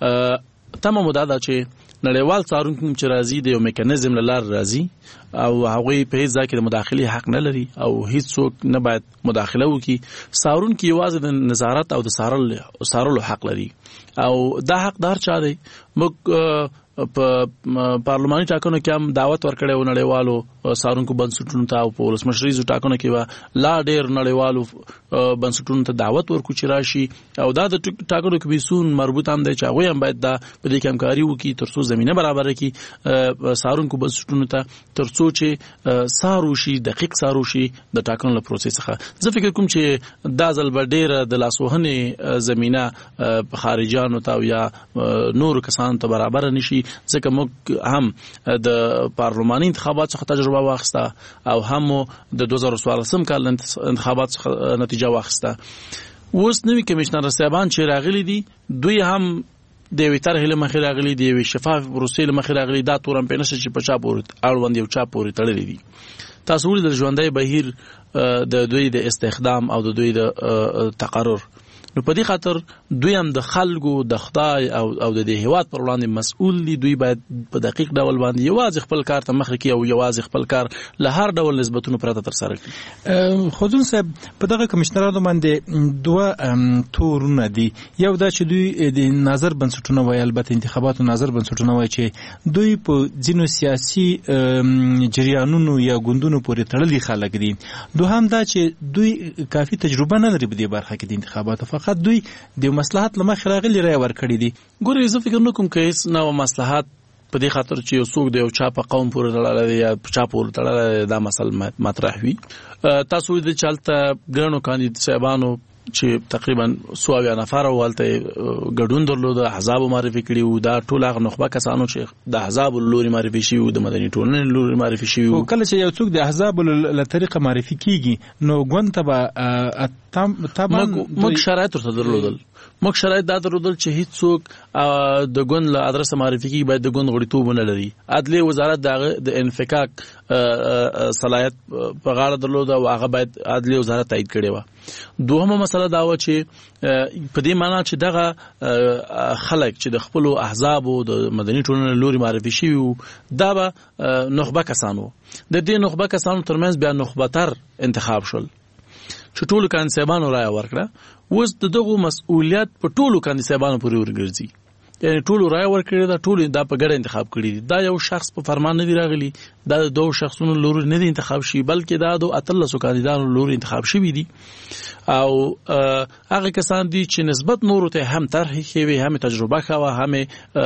تمام مدعا ده چې نړیوال څارونکي چې راځي د یو میکانیزم له لارې راځي او هغوی په هیڅ ځای کې د مداخلې حق نه لري او هیڅ څوک نه باید مداخله وکړي. څارونکي یوازې د نظارت او د څارلو حق لري او دا حق د هر چا دی. موږ په پارلماني ټاکنو کې هم دعوت ورکړی و نړیوالو څارونکو بنسټونو ته او په ولسمشریزو ټاکنو کې به لا ډېر نړیوالو بنسټونو ته دعوت ورکړو چې راشي او دا د ټاکنو کمیسیون مربوط هم دی چې هغوی هم باید دا په دې کې همکاري وکړي تر څو زمینه برابره کړي څارونکو بنسټونو ته تر څو چې څار وشي، دقیق څار وشي د ټاکنو له پروسې څخه. زه فکر کوم چې دا ځل به ډېره د لاسوهنې زمینه خارجیانو ته او یا نورو کسانو ته برابره نشي، ځکه موږ هم د پارلماني انتخابات څخه تجربه واخیسته او هم د دوه زره څوارلسم کال انتخابات څخه نتیجه واخیسته. اوس نوي کمیشنر صاحبان چې راغلي دي دوی هم د یوې طرحې له مخې راغلي، د یوې شفاف پروسې له مخې راغلي. دا تور هم پې نشته چې په چا پورې اړوند یو چا پورې تړلي دي. تاسو ولیدل ژوندی بهیر د دوی د استخدام او د دوی د تقرر، نو په دې خاطر دوی هم د خلکو د خدای او او د دې هیواد پر وړاندې مسؤل دي. دوی باید په دقیق ډول باندې یوازې خپل کار ته مخه کړي او یوازې خپل کار له هر ډول نسبتونو پرته تر سره کړي. خودون صاحب په دغه کمشنرانو باندې دوه تورونه دي. یو دا چې دوی د ناظر بنسټونه وایي، البته انتخاباتو ناظر بنسټونه وایي چې دوی په ځینو سیاسي جریانونو یا ګوندونو پورې تړلي خلک دي. دوهم دا چې دوی کافي تجربه نه لري په دې برخه کې د انتخاباتو، فقط دوی د مصلحت لمخې راغلي رای ورکړي دي. ګورې زه فکر نه کوم که هیڅ نوع مصلحت په دې خاطر چې یو څوک د یو چا په قوم پورې تړلی دی یا په چا پورې تړلی دی دا مسله مطرح وي. تاسو ولیدل چې هلته ګڼو کاندید صاحبانو چې تقریبا څو اویا نفر او هلته ګډون درلود، احزابو معرفي کړي وو. دا ټول هغه نخبه کسانو چې د احزابو له لورې معرفي شوي وو، د مدني ټولنې له لورې معرفي شوي وو. کله چې یو څوک د احزابو له طریقه معرفي کیږي نو ګوند ته به طبعا موږ شرایط ورته درلودل. موږ شرایط دا درلودل چې هیڅ څوک د ګوند له ادرسه معرفي کیږي باید د ګوند غړیتوب ونه لري. عدلیې وزارت د انفکاک صلاحیت په غاړه درلوده او هغه باید عدلیې وزارت تایید کړې وه. دوهمه مسله دا وه چې په دې معنا چې دغه خلک چې د خپلو احزابو د مدني ټولنې له لورې معرفي شوي وو دا به نخبه کسان وو. د دې نخبه کسانو ترمنځ بیا نخبه تر انتخاب شول چې ټولو کاندیدانو رائے ورکړه اوس دغه مسؤلیت په ټولو کاندیدانو پورې ورګرځي یعنی ټولو رائے ورکړي دا ټولو دا په ګډه انتخاب کړي دي دا یو شخص په فرمان نه دی راغلی دا د دوه شخصونو لوري نه دی انتخاب شي بلکې دا د اتلسو کاندیدانو لوري انتخاب شوی دي او هغه کسان دي چې نسبت نورو ته هم طرح کوي هم تجربه کوي هم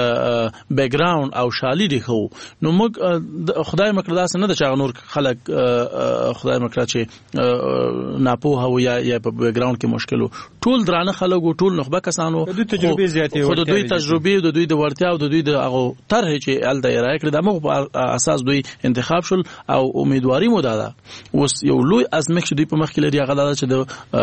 بیک گراوند او شالید خو نو موږ خدای مکړه داس نه د چا نور خلک خدای مکړه چې ناپوه او یا په بیک گراوند کې مشکل ټول درانه خلک ټول نخبه کسانو د تجربه زیاتې ورته دوی تجربه د دوی د ورتیا او د دوی د هغه طرح چې ال دایره کړی د موږ په اساس دوی انتخاب شول او امیدواري مو داده اوس یو لوی ازمایښت دوی په مخ کې لري هغه دا چې د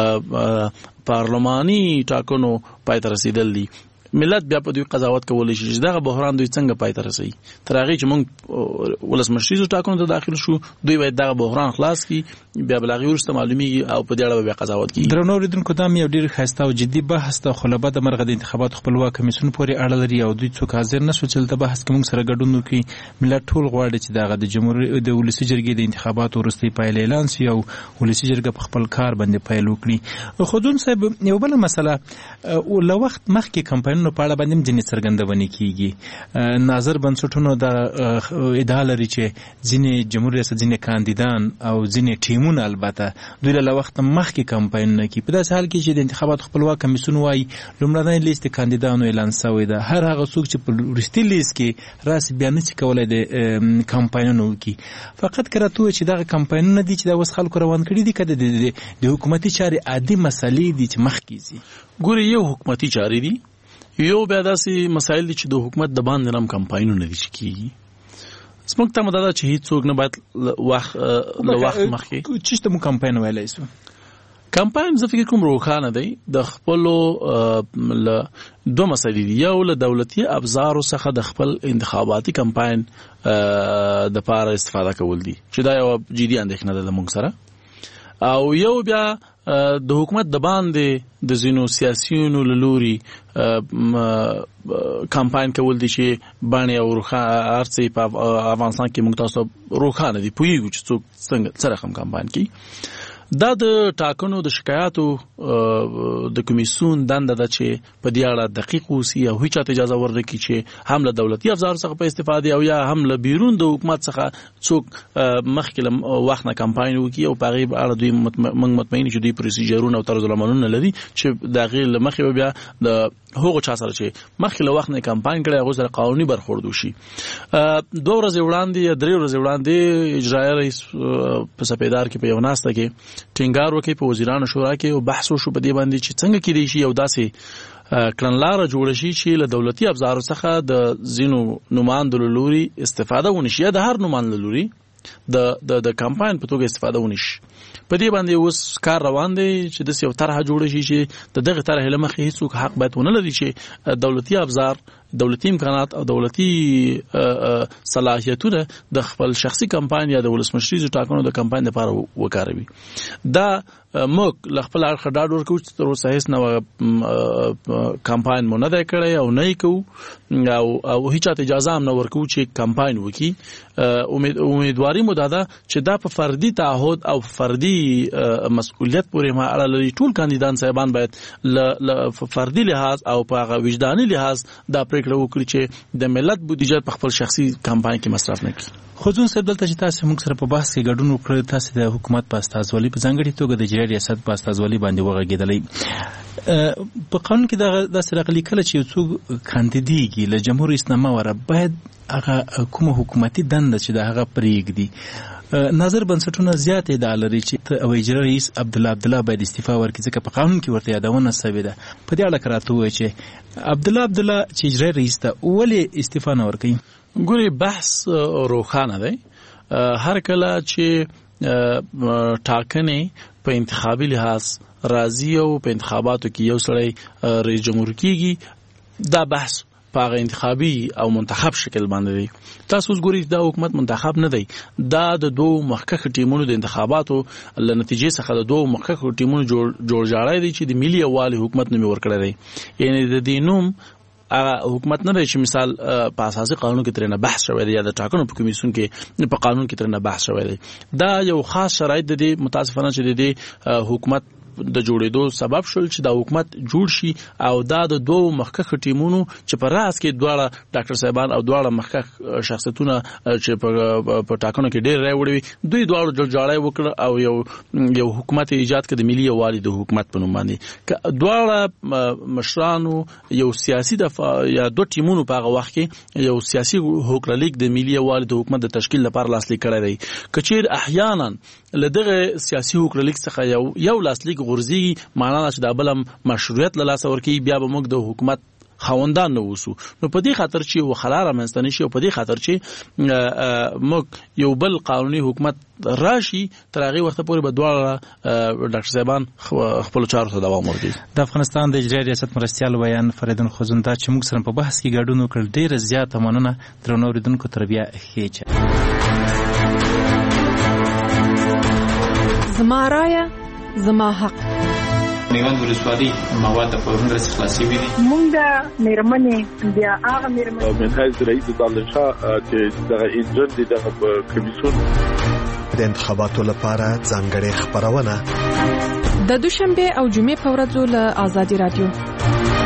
پارلماني ټاکنو پای ته رسیدل دي ملت بیا په دوی قضاوت کولای شي چې دغه بحران دوی څنګه پای ته رسي تر هغه چې موږ ولسمشریزو ټاکنو ته داخل شو دوی باید دغه بحران خلاص کړي بیا بلغي ورسته معلومیږي او په دې اړه بیا قضاوت کوي درنو اوریدونکو دا یو ډیر خسته او جدي بحث ته خلبه د مرغه د انتخابات خپلواک کمیسیون پورې اړه لري او دوی څوک حاضر نشو چې د بحث کوم سره ګډون وکړي ملت ټول غواړي چې دغه د جمهوریت د ولسی جرګې د انتخاباتو وروستي پایلې اعلان شي او ولسی جرګه په خپل کار باندې پیل وکړي خودون صاحب یو بل مسله او لو وخت مخکې کمپاینونو په اړه باندې ځینې څرګندونې کیږي ناظر بنسټونو د ادعا لري چې ځینې جمهور ریاست ځینې کاندیدان او ځینې ټیمونه البته دوی له وخت مخکې کمپاینونه کوي په داسې حال کې چې د انتخابات خپلواک کمیسیون وايي لومړنی لیست کاندیدانو اعلان شوی ده هر هغه څوک چې په وروستي لیست کې راسي بیا نشي کولای د کمپاینونو کوي فقط کراتو چې دغه کمپاینونه دي چې د وس خلکو روان کړي دي کده د حکومتي چارې عادي مسلې دي چې مخکې زی ګوري یو حکومتي چارې دي یو بیا داسې مسایل دي چې د حکومت د باندې نام کمپاینونه دي چې کیږي سمک ته مدده چې هیڅ څوک نه باید وخت له وخت مخکې چې ته مو کمپاین ویلای سو کمپاین زه فکر کوم روخانه دی د خپل له دوه مسایل دي یو له دولتي ابزارو څخه د خپل انتخاباتي کمپاین د لپاره استفاده کول دي چې دا یو جدي اندېښنه ده موږ سره او یو بیا د حکومت د باندې د زینو سیاسيونو لوري کمپاین کول دي چې باندې او ارڅي په افغانستان کې موږ تاسو روخانه دي پویږو چې څوک څنګه سره هم کمپاین کوي دا د ټاکنو د شکایاتو د کمیسیون دنده ده چې په دې اړه دقیق اوسي او هیڅ اجازه ورنکړي چې هم له دولتي افزار څخه په استفاده او یا هم له بیرون د حکومت څخه څوک مخکې وخت نه کمپاین وکړي او په غیب اړه دوی موږ مطمئن چې دوی پروسیجرونه او طرز العملونه لري چې د غیر مخې بیا د هغه چا سره چې مخکې له وخت نه کمپاین کړي هغه سره قانوني برخورد وشي دوه ورځې وړاندې یا درې ورځې وړاندې اجرایي رئیس په سپیدار کې په یو ناسته کې ټینګار وکړي په وزیرانو شورا کې او بحث وشو په دې باندې چې څنګه کېدای شي یو داسې کړنلاره جوړ شي چې له دولتي ابزارو څخه د زینو نمائندو لوري استفاده ونشي یا د هر نمائند لوري د د د کمپاین په توګه استفاده ونشي په دې باندې اوس کار روان دی چې د یو طرح جوړ شي چې د دغه طرح لمخې هیڅوک حق باید ونه لري چې دولتي ابزار دولتي امکانات او دولتي صلاحیتونه د خپل شخصي کمپاین یا د ولسمشریزو ټاکنو د کمپاین لپاره وکاروي دا موږ ل خپل اړخ ډاډ ورکوو چې تر اوسه هیڅ نو کمپاین مونږ نه کړی او نه کوو او او هیڅ اجازه هم نه ورکوو چې کمپاین وکړي امید امیدواري مو ده چې دا په فردي تعهد او فردي مسؤلیت پورې ما اړه لري ټول کاندیدان صاحبان باید ل فردي لحاظ او په وجداني لحاظ دا پریکړه وکړي چې د ملت بودیجه په خپل شخصي کمپاین کې مصرف نه کړي خودون صاحب دلته چې تاسو موږ سره په بحث کې ګډون وکړ تاسو د حکومت په استازولي په ځانګړي توګه د اجرایي ریاست په استازولي باندې وغږیدلې په قانون کې د سرغلي کله چې څوک کاندیدېږي له جمهور اسلامي وره باید هغه کومه حکومتي دنده چې د هغه پرېږدي ناظر بنسټونه زیات ادعا لري چې او اجرایي رئیس عبد الله عبد الله باید استعفا ورکړي ځکه په قانون کې ورته یادونه شوې ده په دې اړه کراته وایي چې عبد الله عبد الله چې اجرایي رئیس ته ولې استعفا نه ورکړي ګوري بحث روخانه دی هر کله چې ټاکنې په انتخابي لحاظ راځي او په انتخاباتو کې یو سړی رئیس جمهور کیږي دا بحث په انتخابي او منتخب شکل باندې دی تاسو اوس ګورئ دا حکومت منتخب نه دی دا د دوه مخکښ ټیمونو د انتخاباتو له نتیجې څخه د دوه مخکښ ټیمونو جوړ جوړ جاړی دی چې د ملي یووالي حکومت نوم ورکړی دی یعنی د دې نوم حکومت نه دی چې مثال په اساسي قانون کې ترنه بحث شوی دی یا د ټاکنو په کمیسیون کې په قانون کې ترنه بحث شوی دی. دا یو خاص شرایط دي متاسفانه چې د حکومت د جوړېدو سبب شول چې دا حکومت جوړ شي او دا د دوه مخکښ ټیمونو چې په راس کې دواړه ډاکټر صاحبان او دواړه مخکښ شخصیتونه چې په ټاکنو کې ډېر رای وړي دوی دواړو جوړجاړی وکړ او یو یو حکومت ایجاد کړ د ملي یووالي د حکومت په نوم باندې. دواړه مشرانو یو سیاسي دفاع یا دوه ټیمونو په هغه وخت کې یو سیاسي هوکړلیک د ملي یووالي د حکومت د تشکیل لپاره لاسلیک کړی دی. کچیر احیانا لدغه سیاسي هوکړلیک څخه یو یو لاسلیک غورځي معنا چې دا بل مشروعیت له لاسه ورکي بیا به موږ د حکومت خوندان نه وسو. نو په دې خاطر چې وخلاره منځته نشي او په دې خاطر چې موږ یو بل قانوني حکومت راشي تر هغه وخت پورې به دواړه ډاکټر صاحبان خپل چارو ته دوام ورکړي. د افغانستان د اجرایي ریاست مرستیال ویان فریدون خوزنده چې موږ سره په بحث کې ګډون وکړ ډېر زیات مننه درنو اوریدونکو تر بیا خېچه. زما رایه زما حق. میوند ولسوالي مواد په هنرس خلاصي وي مونږه مېرمنې بیا هغه مېرمنې من حیث رئیس دانشاه چې دغه انجن دي دغه کمیسیون د انتخاباتو لپاره ځانګړې خبرونه د دوشنبه او جمعې په ورځو له آزادي رادیو